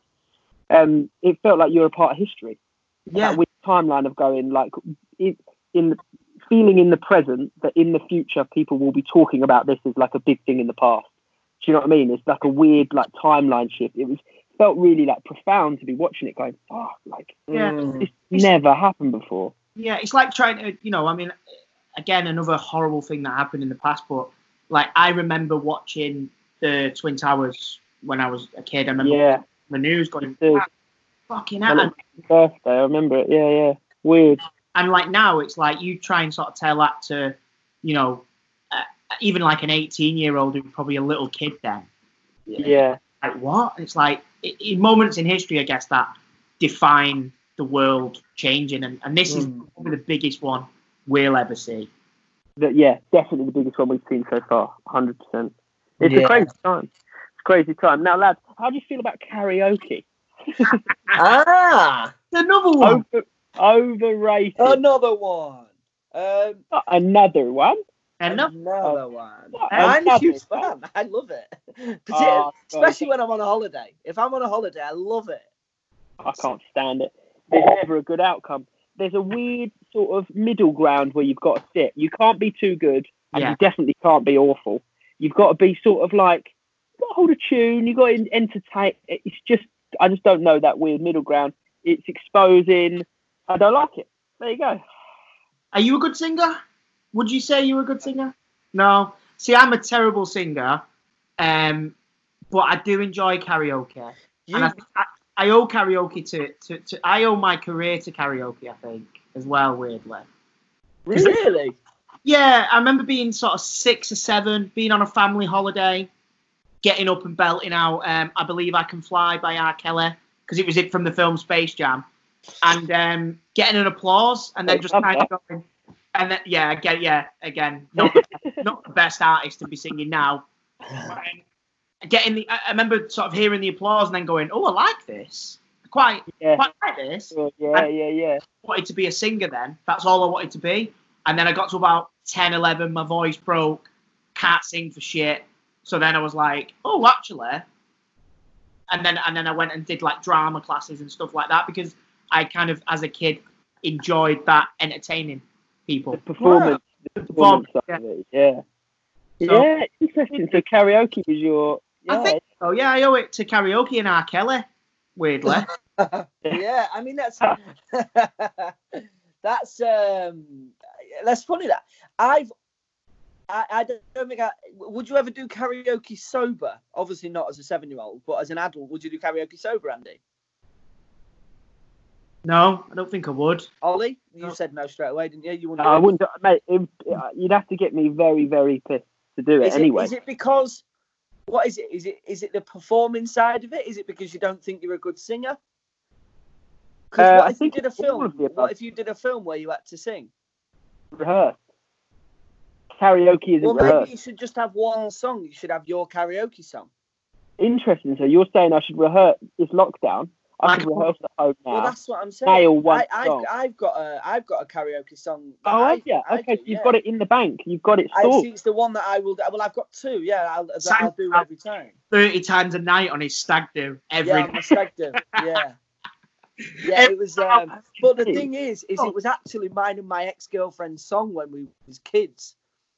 Speaker 7: Um, it felt like you're a part of history.
Speaker 9: Yeah.
Speaker 7: That weird timeline of going, like, it, in the, feeling in the present that in the future people will be talking about this as like a big thing in the past. Do you know what I mean? It's like a weird like timeline shift. It was felt really like profound to be watching it going, oh, like
Speaker 9: Yeah.
Speaker 8: Mm.
Speaker 7: this never happened before.
Speaker 9: Yeah, it's like trying to, you know, I mean, again, another horrible thing that happened in the past, but like I remember watching the Twin Towers when I was a kid. I remember
Speaker 7: Yeah.
Speaker 9: the news going,
Speaker 7: too.
Speaker 9: "Wow, fucking
Speaker 7: My
Speaker 9: hell."
Speaker 7: little birthday, I remember it. Yeah, yeah. Weird.
Speaker 9: And like now, it's like you try and sort of tell that to, you know, uh, even like an eighteen-year-old who's probably a little kid then.
Speaker 7: Yeah.
Speaker 9: Like what? It's like i- in moments in history, I guess, that define the world changing, and, and this is
Speaker 8: Mm.
Speaker 9: probably the biggest one we'll ever see.
Speaker 7: But yeah, definitely the biggest one we've seen so far. one hundred percent. It's
Speaker 8: Yeah.
Speaker 7: a crazy time. It's a crazy time. Now, lads, how do you feel about karaoke?
Speaker 8: Ah,
Speaker 9: Another one.
Speaker 7: Over, overrated.
Speaker 8: another one. Um,
Speaker 7: Not another one.
Speaker 9: Enough.
Speaker 8: Another one.
Speaker 7: What
Speaker 8: I'm a
Speaker 7: another
Speaker 8: huge
Speaker 7: one?
Speaker 8: fan. I love it. Partic-
Speaker 7: Oh,
Speaker 8: especially
Speaker 7: God.
Speaker 8: when I'm on a holiday. If I'm on a holiday, I love it.
Speaker 7: I can't stand it. There's never a good outcome. There's a weird sort of middle ground where you've got to sit. You can't be too good, and
Speaker 9: Yeah.
Speaker 7: you definitely can't be awful. You've got to be sort of like, you've got to hold a tune. You've got to entertain. It's just, I just don't know that weird middle ground. It's exposing. I don't like it. There you go.
Speaker 9: Are you a good singer? Would you say you're a good singer? No. See, I'm a terrible singer, um, but I do enjoy karaoke.
Speaker 8: You,
Speaker 9: And I, think I, I owe karaoke to, to, to, I owe my career to karaoke, I think, as well, weirdly.
Speaker 8: really?
Speaker 9: Yeah, I remember being sort of six or seven, being on a family holiday, getting up and belting out um, I Believe I Can Fly by R. Kelly, because it was it from the film Space Jam. and um, getting an applause, and then just kind of going, and then yeah, again, yeah, again, not the, not the best artist to be singing now. But, um, getting the, I remember sort of hearing the applause and then going, oh, I like this, quite,
Speaker 7: yeah.
Speaker 9: quite like this.
Speaker 7: Yeah, and yeah, yeah.
Speaker 9: Wanted to be a singer then. That's all I wanted to be. And then I got to about ten, eleven, my voice broke, can't sing for shit. So then I was like, oh, actually. And then and then I went and did like drama classes and stuff like that because I kind of, as a kid, enjoyed that entertaining people.
Speaker 7: The performance, wow. the performance
Speaker 9: yeah.
Speaker 7: of it, yeah.
Speaker 9: So,
Speaker 7: yeah, interesting. So karaoke was your... Yeah.
Speaker 9: I think so, yeah. I owe it to karaoke and R. Kelly, weirdly.
Speaker 1: Yeah, I mean, that's... that's... um That's funny that. I've... I, I don't think I... Would you ever do karaoke sober? Obviously not as a seven-year-old, but as an adult, would you do karaoke sober, Andy?
Speaker 9: No, I don't think I would.
Speaker 1: Ollie, you no. said no straight away, didn't you? You wouldn't.
Speaker 7: No, I wouldn't. Mate, it, you'd have to get me very, very pissed to do it
Speaker 1: is
Speaker 7: anyway.
Speaker 1: It, is it because? What is it? Is it is it the performing side of it? Is it because you don't think you're a good singer? Because
Speaker 7: uh,
Speaker 1: what
Speaker 7: I
Speaker 1: if you did a film? What if you did a film where you had to sing?
Speaker 7: Rehearse. Karaoke isn't
Speaker 1: well,
Speaker 7: rehearsed.
Speaker 1: Well, maybe you should just have one song. You should have your karaoke song.
Speaker 7: Interesting. So you're saying I should rehearse? It's lockdown. I can rehearse at home now.
Speaker 1: Well, that's what I'm saying.
Speaker 7: Nail one
Speaker 1: I,
Speaker 7: song.
Speaker 1: I've, I've got a, I've got a karaoke song.
Speaker 7: Oh,
Speaker 1: I,
Speaker 7: have you?
Speaker 1: I
Speaker 7: Okay,
Speaker 1: do,
Speaker 7: so you've
Speaker 1: yeah.
Speaker 7: got it in the bank. You've got it stored.
Speaker 1: I see, it's the one that I will. Well, I've got two. Yeah, I'll, that I'll do every time.
Speaker 9: Thirty times a night on his stag do. Every
Speaker 1: yeah, on my stag do. Yeah. Yeah, it was. Um, but the thing is, is it was actually mine and my ex-girlfriend's song when we was kids.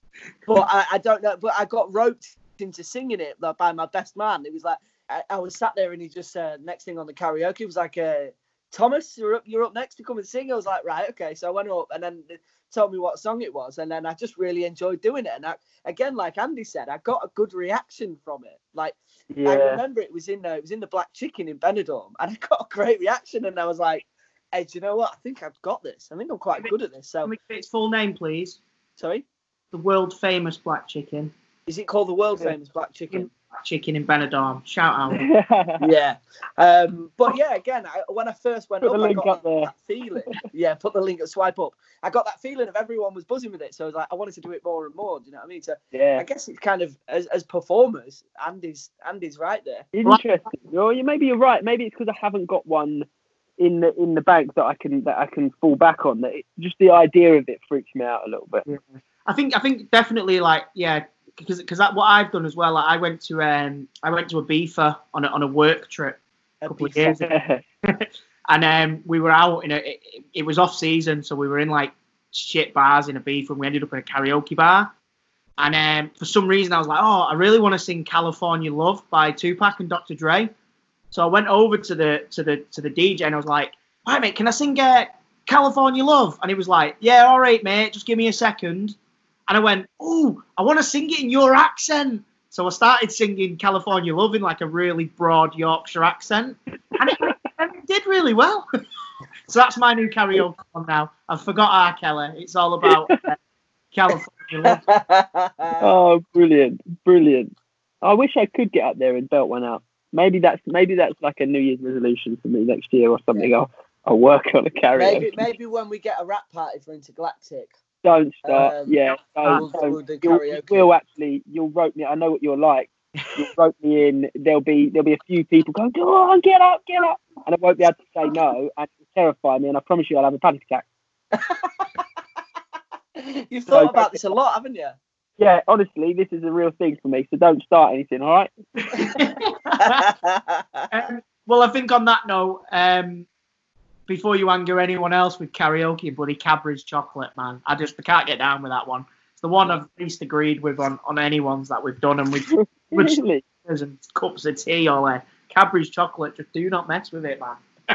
Speaker 1: But I, I don't know. But I got roped into singing it by my best man. It was like I, I was sat there and he just said, uh, next thing on the karaoke was like, uh, Thomas, you're up, you're up next to come and sing. I was like, right, okay. So I went up and then they told me what song it was, and then I just really enjoyed doing it. And I, again, like Andy said, I got a good reaction from it. Like yeah. I remember it was in uh, it was in the Black Chicken in Benidorm, and I got a great reaction. And I was like, hey, do you know what? I think I've got this. I think I'm quite good at this. So
Speaker 9: can we get its full name, please?
Speaker 1: Sorry.
Speaker 9: The world famous Black Chicken.
Speaker 1: Is it called the world famous Black Chicken?
Speaker 9: Black Chicken in Benidorm. Shout out.
Speaker 1: yeah. Um, but yeah, again, I, when I first went
Speaker 7: put
Speaker 1: up,
Speaker 7: the link
Speaker 1: I got
Speaker 7: up there.
Speaker 1: that feeling. Yeah, put the link, swipe up. I got that feeling of everyone was buzzing with it. So I was like, I wanted to do it more and more. Do you know what I mean? So
Speaker 7: yeah.
Speaker 1: I guess it's kind of, as, as performers, Andy's Andy's right there.
Speaker 7: Interesting. Well, you maybe you're right. Maybe it's because I haven't got one in the in the bank that I can that I can fall back on. That it, just the idea of it freaks me out a little bit.
Speaker 9: Yeah. I think I think definitely like yeah because because that what I've done as well. Like, I went to um I went to Ibiza on a on a work trip a couple of years ago, and um we were out in a it, it was off season, so we were in like shit bars in Ibiza, and we ended up in a karaoke bar. And um for some reason I was like, oh, I really want to sing California Love by Tupac and Doctor Dre. So I went over to the to the to the D J and I was like, "Hi mate, can I sing uh, California Love?" And he was like, "Yeah, all right, mate, just give me a second." And I went, "Oh, I want to sing it in your accent." So I started singing California Love in like a really broad Yorkshire accent, and it, and it did really well. So that's my new karaoke song now. I've forgot R. Kelly. It's all about uh, California Love.
Speaker 7: Oh, brilliant, brilliant! I wish I could get up there and belt one out. Maybe that's maybe that's like a New Year's resolution for me next year or something. Yeah. I'll I'll work on a karaoke.
Speaker 1: Maybe maybe when we get a rap party for Intergalactic.
Speaker 7: Don't start. Um, yeah,
Speaker 1: don't,
Speaker 7: we'll,
Speaker 1: don't. We'll do
Speaker 7: you'll, you will actually. You'll rope me. I know what you're like. You'll rope me in. There'll be there'll be a few people going, "Go on, get up, get up," and I won't be able to say no, and it'll terrify me. And I promise you, I'll have a panic attack.
Speaker 1: You've thought so, about this a lot, haven't you?
Speaker 7: Yeah, honestly, this is a real thing for me. So don't start anything, all right?
Speaker 9: um, well, I think on that note, um, before you anger anyone else with karaoke, bloody Cadbury's chocolate, man. I just I can't get down with that one. It's the one I've least agreed with on, on any ones that we've done, and we've
Speaker 7: really?
Speaker 9: and cups of tea or uh, Cadbury's chocolate. Just do not mess with it, man.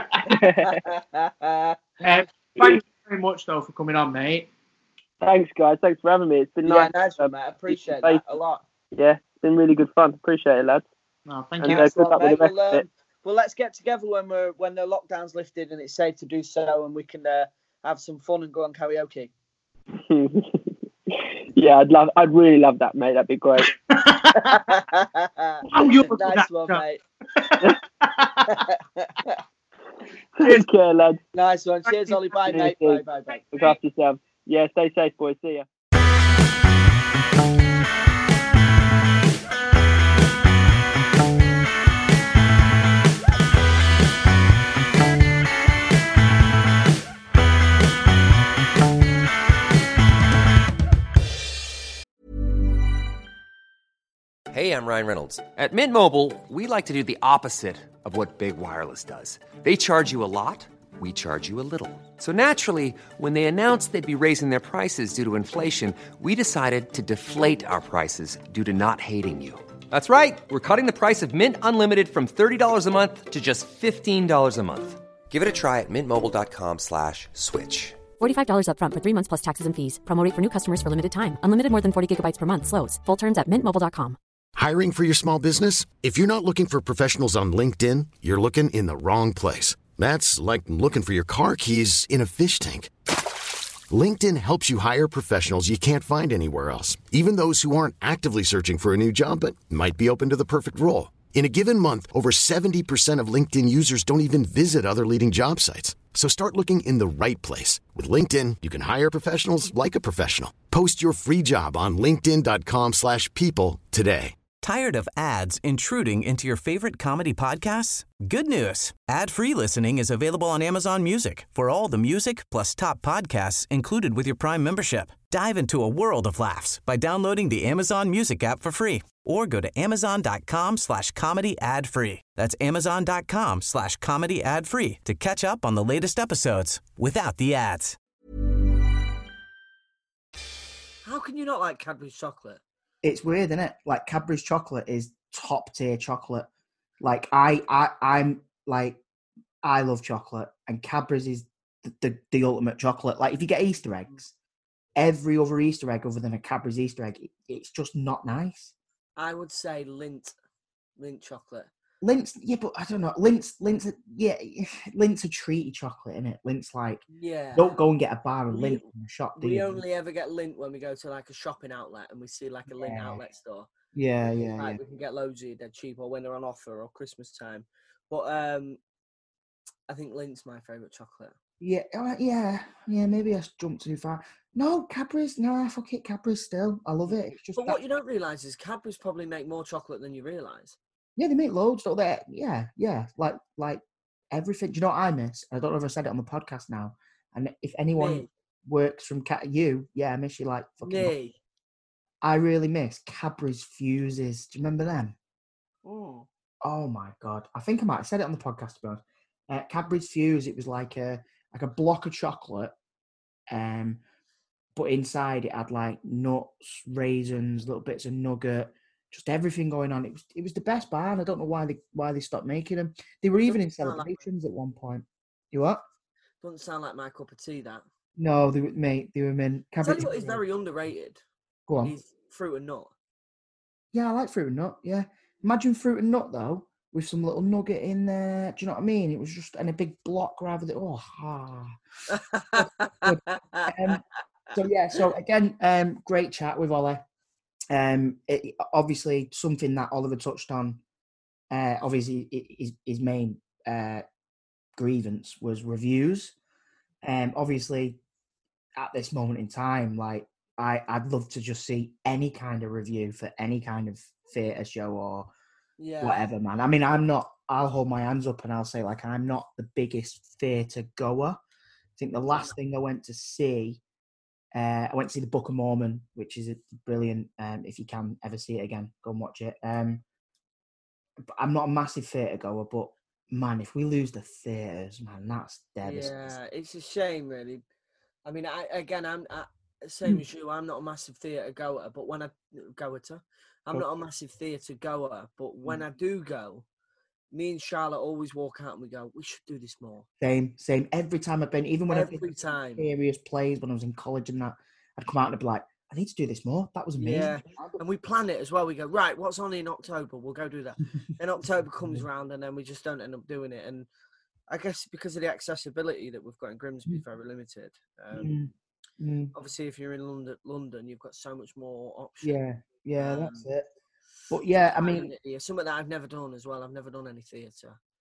Speaker 9: uh, thank you very much, though, for coming on, mate.
Speaker 7: Thanks, guys. Thanks for having me. It's been nice.
Speaker 1: Yeah, nice one, mate. I appreciate that a lot.
Speaker 7: Yeah, it's been really good fun. Appreciate it, lads.
Speaker 9: No, thank
Speaker 7: and,
Speaker 9: you.
Speaker 7: Uh, good luck with the rest
Speaker 1: well,
Speaker 7: of it.
Speaker 1: Um, well, let's get together when we're when the lockdown's lifted and it's safe to do so, and we can uh, have some fun and go on karaoke.
Speaker 7: Yeah, I'd love. I'd really love that, mate. That'd be great.
Speaker 9: Oh, you're
Speaker 1: nice one, mate.
Speaker 7: Take care, lads.
Speaker 8: Nice one. Cheers, Ollie. Bye, mate. Bye, bye, bye.
Speaker 7: Look after yourself. Yeah, stay safe, boys. See ya.
Speaker 4: Hey, I'm Ryan Reynolds. At Mint Mobile, we like to do the opposite of what Big Wireless does. They charge you a lot, we charge you a little. So naturally, when they announced they'd be raising their prices due to inflation, we decided to deflate our prices due to not hating you. That's right. We're cutting the price of Mint Unlimited from thirty dollars a month to just fifteen dollars a month. Give it a try at mintmobile.com slash switch.
Speaker 5: forty-five dollars up front for three months plus taxes and fees. Promo rate for new customers for limited time. Unlimited more than forty gigabytes per month slows. Full terms at mint mobile dot com.
Speaker 10: Hiring for your small business? If you're not looking for professionals on LinkedIn, you're looking in the wrong place. That's like looking for your car keys in a fish tank. LinkedIn helps you hire professionals you can't find anywhere else, even those who aren't actively searching for a new job but might be open to the perfect role. In a given month, over seventy percent of LinkedIn users don't even visit other leading job sites. So start looking in the right place. With LinkedIn, you can hire professionals like a professional. Post your free job on linkedin.com slash people today.
Speaker 11: Tired of ads intruding into your favorite comedy podcasts? Good news. Ad-free listening is available on Amazon Music for all the music plus top podcasts included with your Prime membership. Dive into a world of laughs by downloading the Amazon Music app for free or go to amazon.com slash comedy ad free. That's amazon.com slash comedy ad free to catch up on the latest episodes without the ads.
Speaker 1: How can you not like Cadbury's chocolate?
Speaker 2: It's weird, isn't it? Like Cadbury's chocolate is top tier chocolate. Like I, I, I'm like, I love chocolate, and Cadbury's is the, the, the ultimate chocolate. Like if you get Easter eggs, every other Easter egg other than a Cadbury's Easter egg, it, it's just not nice.
Speaker 1: I would say Lindt, Lindt chocolate.
Speaker 2: Lindt's, yeah, but I don't know. Lindt's, Lindt's, yeah, Lindt's a treaty chocolate, isn't it? Lindt's like,
Speaker 1: yeah.
Speaker 2: Don't go and get a bar of
Speaker 1: We-
Speaker 2: Lindt in the shop, do
Speaker 1: We
Speaker 2: you?
Speaker 1: only ever get Lindt when we go to like a shopping outlet and we see like a Lindt
Speaker 2: Yeah.
Speaker 1: outlet store.
Speaker 2: Yeah, yeah,
Speaker 1: Like
Speaker 2: yeah.
Speaker 1: we can get loads of it dead cheap, or when they're on offer, or Christmas time. But um, I think Lindt's my favourite chocolate.
Speaker 2: Yeah, uh, yeah, yeah. Maybe I jumped too far. No, Cadbury's. No, fuck it. Cadbury's still. I love it. It's just
Speaker 1: But
Speaker 2: that,
Speaker 1: what you don't realise is Cadbury's probably make more chocolate than you realise.
Speaker 2: yeah, they make loads. Don't they? Yeah, yeah. Like, like everything. Do you know what I miss? I don't know if I said it on the podcast now. And if anyone
Speaker 1: Me.
Speaker 2: works from Cat, you, yeah, I miss you like fucking.
Speaker 1: Me.
Speaker 2: I really miss Cadbury's fuses. Do you remember them?
Speaker 1: Oh.
Speaker 2: Oh my god! I think I might have said it on the podcast. To be honest, uh, Cadbury's Fuse. It was like a like a block of chocolate, um, but inside it had like nuts, raisins, little bits of nugget, just everything going on. It was it was the best bar, and I don't know why they why they stopped making them. They were even in
Speaker 1: Doesn't sound like-
Speaker 2: celebrations at one point. You what?
Speaker 1: Doesn't sound like my cup of tea, that.
Speaker 2: No, they were mate. They were in.
Speaker 1: Tell
Speaker 2: Cadbury's
Speaker 1: you what is very underrated.
Speaker 2: Go on.
Speaker 1: Is fruit and nut.
Speaker 2: Yeah, I like fruit and nut. Yeah, imagine fruit and nut though, with some little nugget in there. Do you know what I mean? It was just in a big block rather than oh. Ah. um, so yeah, so again, um, great chat with Ollie. Um, it, obviously something that Oliver touched on. Uh, obviously, i- his his main uh grievance was reviews. Um, obviously, at this moment in time, like. I, I'd love to just see any kind of review for any kind of theatre show or
Speaker 1: Yeah.
Speaker 2: whatever, man. I mean, I'm not, I'll hold my hands up and I'll say, like, I'm not the biggest theatre goer. I think the last thing I went to see, uh, I went to see The Book of Mormon, which is a brilliant, um, if you can ever see it again, go and watch it. Um, but I'm not a massive theatre goer, but man, if we lose the theatres, man, that's devastating.
Speaker 1: Yeah, it's a shame, really. I mean, I again, I'm I, same as you. I'm not a massive theatre goer, but when I goer to, I'm not a massive theatre goer. But when I do go, me and Charlotte always walk out and we go, we should do this more.
Speaker 2: Same, same. Every time I've been, even when I've
Speaker 1: Every
Speaker 2: been
Speaker 1: time.
Speaker 2: serious plays when I was in college and that, I'd come out and I'd be like, I need to do this more. That was amazing.
Speaker 1: Yeah, and we plan it as well. We go, right, what's on in October? We'll go do that. Then October comes round and then we just don't end up doing it. And I guess because of the accessibility that we've got in Grimsby, very limited. Um,
Speaker 2: Mm, mm.
Speaker 1: Obviously, if you're in London, London, you've got so much more options.
Speaker 2: Yeah, yeah,
Speaker 1: Um,
Speaker 2: that's it. But yeah, I mean,
Speaker 1: yeah, something that I've never done as well. I've never done any theatre.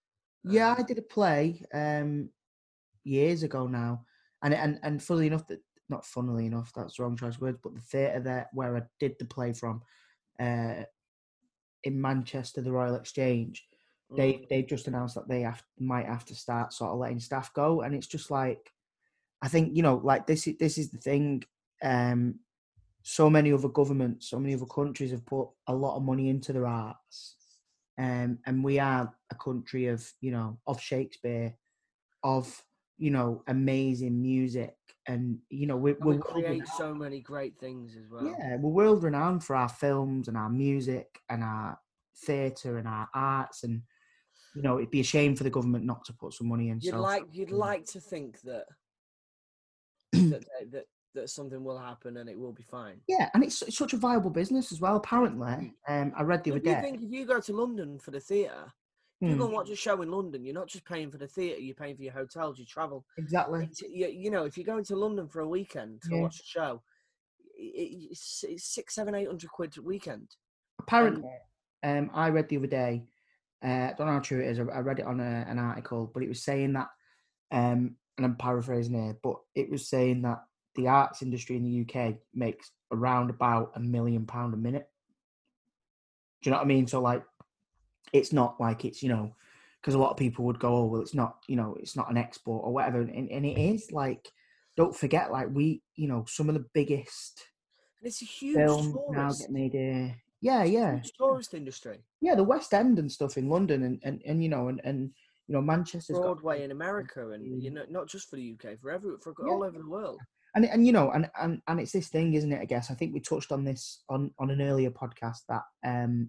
Speaker 2: Yeah,
Speaker 1: Um,
Speaker 2: I did a play um, years ago now, and and and funnily enough, that not funnily enough, that's the wrong choice of words, but the theatre there where I did the play from, uh, in Manchester, the Royal Exchange, they
Speaker 1: mm.
Speaker 2: they've just announced that they have might have to start sort of letting staff go, and it's just like, I think, you know, like this is this is the thing. Um, so many other governments, so many other countries have put a lot of money into their arts, um, and we are a country of, you know, of Shakespeare, of, you know, amazing music, and you know we're,
Speaker 1: And we
Speaker 2: we're world
Speaker 1: create
Speaker 2: renowned.
Speaker 1: so many great things as well.
Speaker 2: Yeah, we're world renowned for our films and our music and our theatre and our arts, and you know it'd be a shame for the government not to put some money in.
Speaker 1: You'd
Speaker 2: So
Speaker 1: like you'd like to think that that, they- that that something will happen and it will be fine.
Speaker 2: yeah, and it's, it's such a viable business as well. Apparently, um, I read the other
Speaker 1: If you
Speaker 2: day.
Speaker 1: think if you go to London for the theatre, if you go
Speaker 2: Hmm,
Speaker 1: and watch a show in London, you're not just paying for the theatre, you're paying for your hotels, your travel.
Speaker 2: exactly.
Speaker 1: It's, you, you know, if you're going to London for a weekend to
Speaker 2: Yeah.
Speaker 1: watch a show, it, it's, it's six, seven, eight hundred quid a weekend.
Speaker 2: Apparently, um, I read the other day. Uh, I don't know how true it is. I I read it on a, an article, but it was saying that, um, and I'm paraphrasing here, but it was saying that the arts industry in the U K makes around about a million pound a minute. Do you know what I mean? So like, it's not like it's, you know, because a lot of people would go, oh well, it's not, you know, it's not an export or whatever, and, and it is. Like, don't forget, like we, you know, some of the biggest
Speaker 1: And it's a huge
Speaker 2: films now
Speaker 1: tourist,
Speaker 2: get made here. Yeah, yeah.
Speaker 1: huge tourist industry.
Speaker 2: Yeah, the West End and stuff in London, and, and, and you know, and, and you know, Manchester's got
Speaker 1: Broadway in America, and you know, not just for the U K, for every for
Speaker 2: Yeah.
Speaker 1: all over the world.
Speaker 2: and and you know, and, and and it's this thing, isn't it? I guess I think we touched on this on on an earlier podcast that um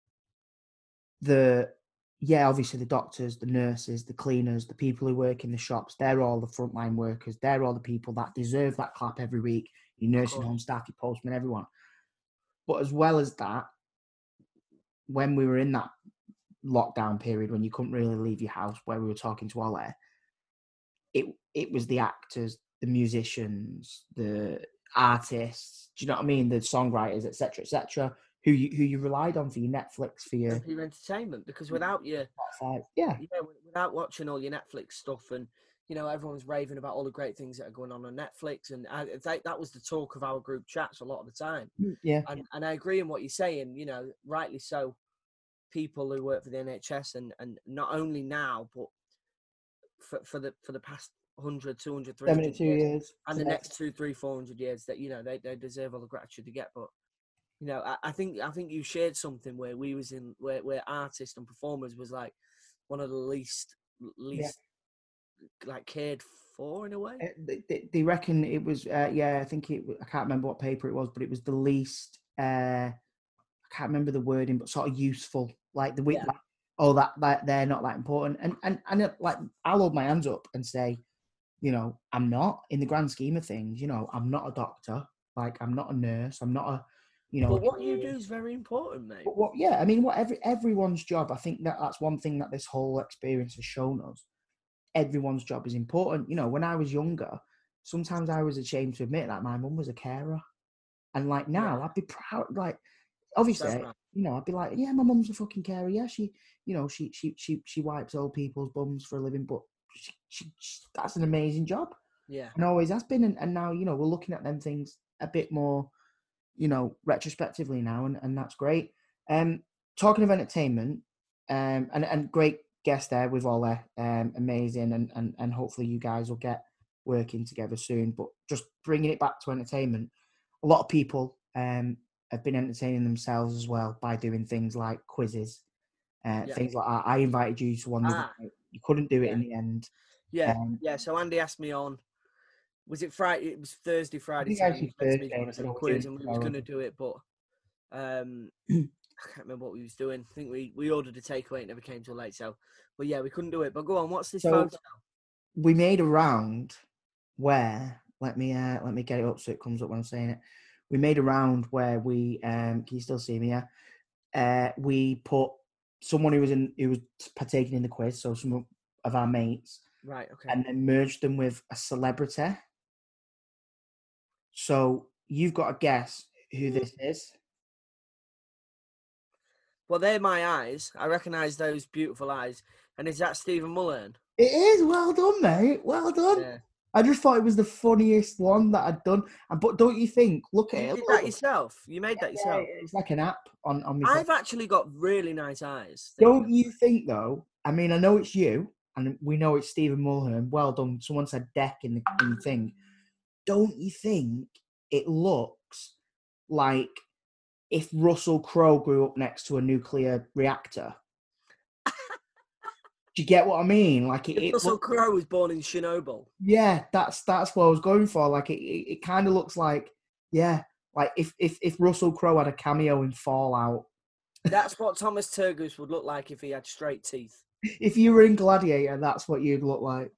Speaker 2: the yeah, obviously the doctors, the nurses, the cleaners, the people who work in the shops, they're all the frontline workers. They're all the people that deserve that clap every week. Your nursing home staff, your postman, everyone. But as well as that, when we were in that lockdown period when you couldn't really leave your house, where we were talking to Ole, it it was the actors, the musicians, the artists, do you know what I mean, the songwriters, etc, etc, who you who you relied on for your Netflix, for your,
Speaker 1: For your entertainment, because without your
Speaker 2: Spotify. Yeah,
Speaker 1: yeah, without watching all your Netflix stuff, and you know everyone's raving about all the great things that are going on on Netflix, and I, that, that was the talk of our group chats a lot of the time.
Speaker 2: yeah,
Speaker 1: And and I agree in what you're saying. You know, rightly so. People who work for the N H S, and, and not only now, but for for the for the past one hundred, two hundred, three hundred
Speaker 2: seventy-two
Speaker 1: years,
Speaker 2: years,
Speaker 1: and the next two, three, four hundred years, that you know they, they deserve all the gratitude to get. But you know, I, I think I think you shared something where we was in where, where artists and performers was like one of the least least yeah. like cared for in a way.
Speaker 2: They, they, they reckon it was uh, yeah, I think it. I can't remember what paper it was, but it was the least. Uh, I can't remember the wording, but sort of useful. Like the week,
Speaker 1: Yeah.
Speaker 2: like, oh, that, that they're not that important, and and and it, like I'll hold my hands up and say, you know, I'm not, in the grand scheme of things. You know, I'm not a doctor. Like I'm not a nurse. I'm not a, you know.
Speaker 1: But what you do is very important, mate.
Speaker 2: But what? Yeah, I mean, what every everyone's job. I think that that's one thing that this whole experience has shown us. Everyone's job is important. You know, when I was younger, sometimes I was ashamed to admit that my mum was a carer, and like now, yeah. I'd be proud. Like, obviously, right. you know, I'd be like, yeah, my mum's a fucking carer. Yeah, she, you know, she she she she wipes old people's bums for a living, but she, she, she, that's an amazing job.
Speaker 1: Yeah,
Speaker 2: and always has been. And, and now, you know, we're looking at them things a bit more, you know, retrospectively now, and, and that's great. Um, talking of entertainment, um, and and great guest there with Ole, um, amazing, and and and hopefully you guys will get working together soon. But just bringing it back to entertainment, a lot of people um have been entertaining themselves as well by doing things like quizzes, uh, yeah. things like that. I invited you to one, ah. you couldn't do it
Speaker 1: yeah.
Speaker 2: in the end.
Speaker 1: Yeah,
Speaker 2: um,
Speaker 1: yeah. So Andy asked me on. Was it Friday? It was Thursday, Friday.
Speaker 2: I think
Speaker 1: Thursday,
Speaker 2: Thursday,
Speaker 1: me for a quiz, and we was going to do it, but um, I can't remember what we was doing. I think we, we ordered a takeaway. It never came till late, so but yeah, we couldn't do it. But go on, what's this
Speaker 2: so
Speaker 1: photo?
Speaker 2: We made a round where let me uh, let me get it up so it comes up when I'm saying it. We made a round where we um, can you still see me? Yeah, uh, we put someone who was in who was partaking in the quiz, so some of our mates,
Speaker 1: right? Okay,
Speaker 2: and then merged them with a celebrity. So you've got to guess who this is.
Speaker 1: Well, they're my eyes. I recognise those beautiful eyes. And is that Stephen Mulhern?
Speaker 2: It is. Well done, mate. Well done.
Speaker 1: Yeah.
Speaker 2: I just thought it was the funniest one that I'd done. And but don't you think? Look at
Speaker 1: You
Speaker 2: it.
Speaker 1: did
Speaker 2: look.
Speaker 1: that yourself. You made that yourself.
Speaker 2: Yeah, it's like an app on on my.
Speaker 1: I've
Speaker 2: phone.
Speaker 1: actually got really nice eyes.
Speaker 2: Don't you think though? I mean, I know it's you, and we know it's Stephen Mulhern. Well done. Someone said deck in the, in the thing. Don't you think it looks like if Russell Crowe grew up next to a nuclear reactor? Do you get what I mean? Like it.
Speaker 1: If
Speaker 2: it
Speaker 1: Russell
Speaker 2: look-
Speaker 1: Crowe was born in Chernobyl.
Speaker 2: Yeah, that's that's what I was going for. Like it, it, it kind of looks like, yeah, like if if if Russell Crowe had a cameo in Fallout.
Speaker 1: That's what Thomas Turgoose would look like if he had straight teeth.
Speaker 2: If you were in Gladiator, that's what you'd look like.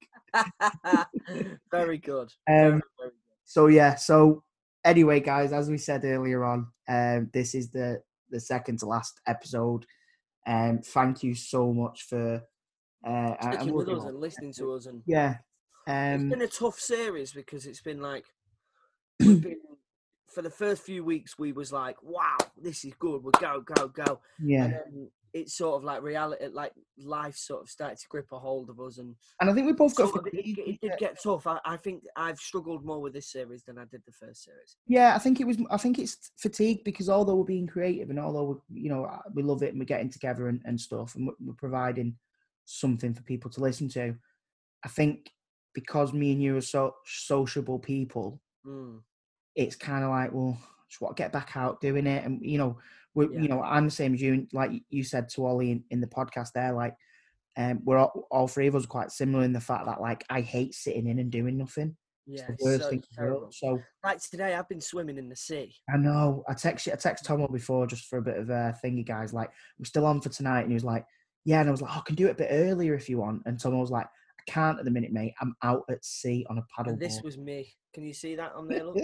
Speaker 1: Very good.
Speaker 2: Um.
Speaker 1: Very, very good.
Speaker 2: So yeah. So anyway, guys, as we said earlier on, um, this is the the second to last episode. Um, thank you so much for uh, and
Speaker 1: Sticking
Speaker 2: we'll
Speaker 1: with
Speaker 2: do
Speaker 1: us
Speaker 2: all-
Speaker 1: and listening to us, and
Speaker 2: yeah.
Speaker 1: it's
Speaker 2: Um.
Speaker 1: been a tough series because it's been like we've been for the first few weeks we was like, wow, this is good, we'll go, go, go.
Speaker 2: Yeah.
Speaker 1: And then it's sort of like reality, like life sort of started to grip a hold of us, and
Speaker 2: And I think we both got.
Speaker 1: sort of, it, it did get tough. I, I think I've struggled more with this series than I did the first series.
Speaker 2: Yeah, I think it was. I think it's fatigue because although we're being creative and although we, you know, we love it and we're getting together and, and stuff, and we're, we're providing something for people to listen to, I think because me and you are so sociable people,
Speaker 1: Mm.
Speaker 2: it's kind of like, well, just want to get back out doing it, and you know, we,
Speaker 1: Yeah.
Speaker 2: you know, I'm the same as you. Like you said to Ollie in, in the podcast there, like, um, we're all, all three of us are quite similar in the fact that like I hate sitting in and doing nothing.
Speaker 1: Yeah,
Speaker 2: It's the worst
Speaker 1: so
Speaker 2: thing in the world.
Speaker 1: terrible.
Speaker 2: So.
Speaker 1: Like today, I've been swimming in the sea.
Speaker 2: I know. I text I text Tomo before just for a bit of a thingy, guys. Like, we're still on for tonight, and he was like, "Yeah," and I was like, "Oh, I can do it a bit earlier if you want." And Tomo was like, "I can't at the minute, mate. I'm out at sea on a paddle
Speaker 1: And this
Speaker 2: board."
Speaker 1: was me. Can you see that on there? Look.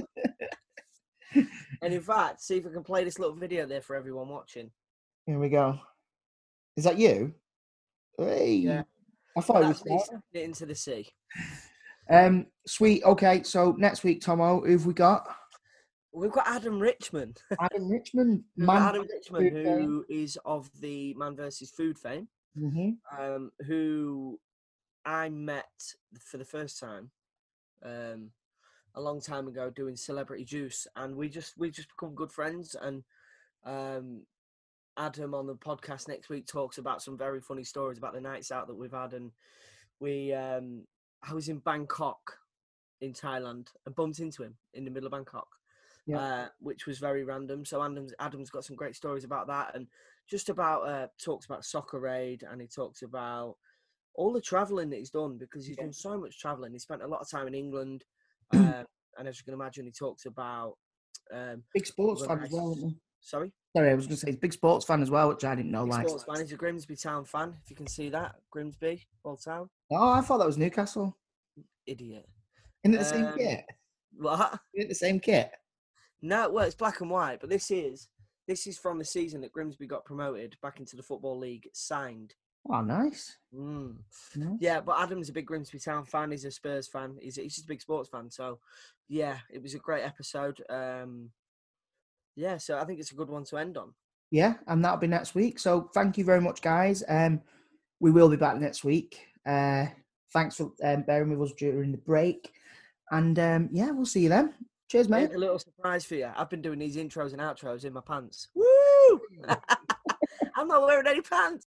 Speaker 1: And in fact, see if I can play this little video there for everyone watching.
Speaker 2: Here we go. Is that you? Hey.
Speaker 1: Yeah.
Speaker 2: I thought it
Speaker 1: That's
Speaker 2: was.
Speaker 1: me sticking it into the sea.
Speaker 2: Um, sweet. Okay, so next week, Tomo, who've we got?
Speaker 1: We've got Adam Richmond.
Speaker 2: Adam Richmond.
Speaker 1: We've got
Speaker 2: Man
Speaker 1: Adam
Speaker 2: versus
Speaker 1: Richmond,
Speaker 2: Food fame.
Speaker 1: who is of the Man versus Food fame,
Speaker 2: Mhm.
Speaker 1: um, who I met for the first time um, a long time ago doing Celebrity Juice, and we just we just become good friends. And um, Adam on the podcast next week talks about some very funny stories about the nights out that we've had, and we um, I was in Bangkok in Thailand and bumped into him in the middle of Bangkok.
Speaker 2: Yeah.
Speaker 1: Uh, which was very random. So Adam's, Adam's got some great stories about that, and just about uh, talks about Soccer Aid, and he talks about all the travelling that he's done because he's
Speaker 2: Yeah.
Speaker 1: done so much travelling. He spent a lot of time in England, uh, and as you can imagine, he talks about um,
Speaker 2: Big sports
Speaker 1: other
Speaker 2: fan as well,
Speaker 1: nice-
Speaker 2: isn't he?
Speaker 1: Sorry,
Speaker 2: Sorry, I was going to say he's a big sports fan as well, which I didn't know.
Speaker 1: Big
Speaker 2: Like,
Speaker 1: sports fan. He's a Grimsby Town fan. If you can see that, Grimsby, Old Town.
Speaker 2: oh, I thought that was Newcastle.
Speaker 1: Idiot.
Speaker 2: Isn't it the same
Speaker 1: Um,
Speaker 2: kit?
Speaker 1: What?
Speaker 2: Isn't it the same kit?
Speaker 1: No, well, it's black and white, but this is this is from the season that Grimsby got promoted back into the Football League, signed.
Speaker 2: Oh, nice.
Speaker 1: Mm.
Speaker 2: Nice.
Speaker 1: Yeah, but Adam's a big Grimsby Town fan. He's a Spurs fan. He's, he's just a big sports fan. So, yeah, it was a great episode. Um, yeah, so I think it's a good one to end on.
Speaker 2: Yeah, and that'll be next week. So thank you very much, guys. Um, we will be back next week. Uh, thanks for um, bearing with us during the break. And um, yeah, we'll see you then. Cheers, mate.
Speaker 1: Here's a little surprise for you. I've been doing these intros and outros in my pants. Woo! I'm not wearing any pants.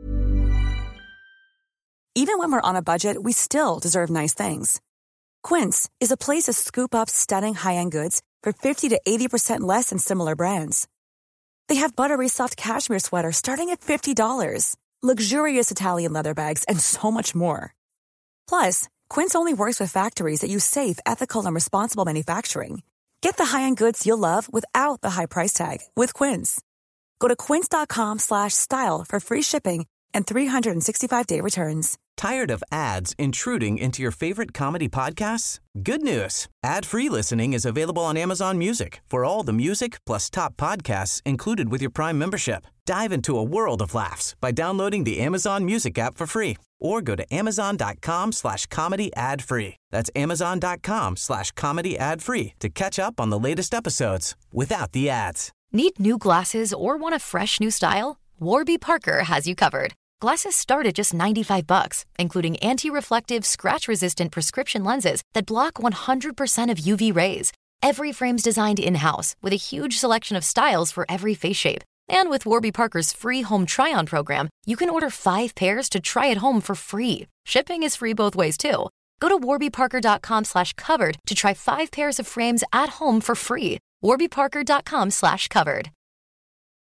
Speaker 12: Even when we're on a budget, we still deserve nice things. Quince is a place to scoop up stunning high-end goods for fifty to eighty percent less than similar brands. They have buttery soft cashmere sweaters starting at fifty dollars, luxurious Italian leather bags, and so much more. Plus, Quince only works with factories that use safe, ethical, and responsible manufacturing. Get the high-end goods you'll love without the high price tag with Quince. Go to quince.com slash style for free shipping and three sixty-five day returns.
Speaker 11: Tired of ads intruding into your favorite comedy podcasts? Good news. Ad-free listening is available on Amazon Music for all the music plus top podcasts included with your Prime membership. Dive into a world of laughs by downloading the Amazon Music app for free or go to amazon.com slash comedy ad free. That's amazon.com slash comedy ad free to catch up on the latest episodes without the ads.
Speaker 5: Need new glasses or want a fresh new style? Warby Parker has you covered. Glasses start at just ninety-five bucks, including anti-reflective, scratch-resistant prescription lenses that block one hundred percent of U V rays. Every frame's designed in-house with a huge selection of styles for every face shape. And with Warby Parker's free home try-on program, you can order five pairs to try at home for free. Shipping is free both ways, too. Go to warbyparker.com slash covered to try five pairs of frames at home for free. warbyparker.com slash covered.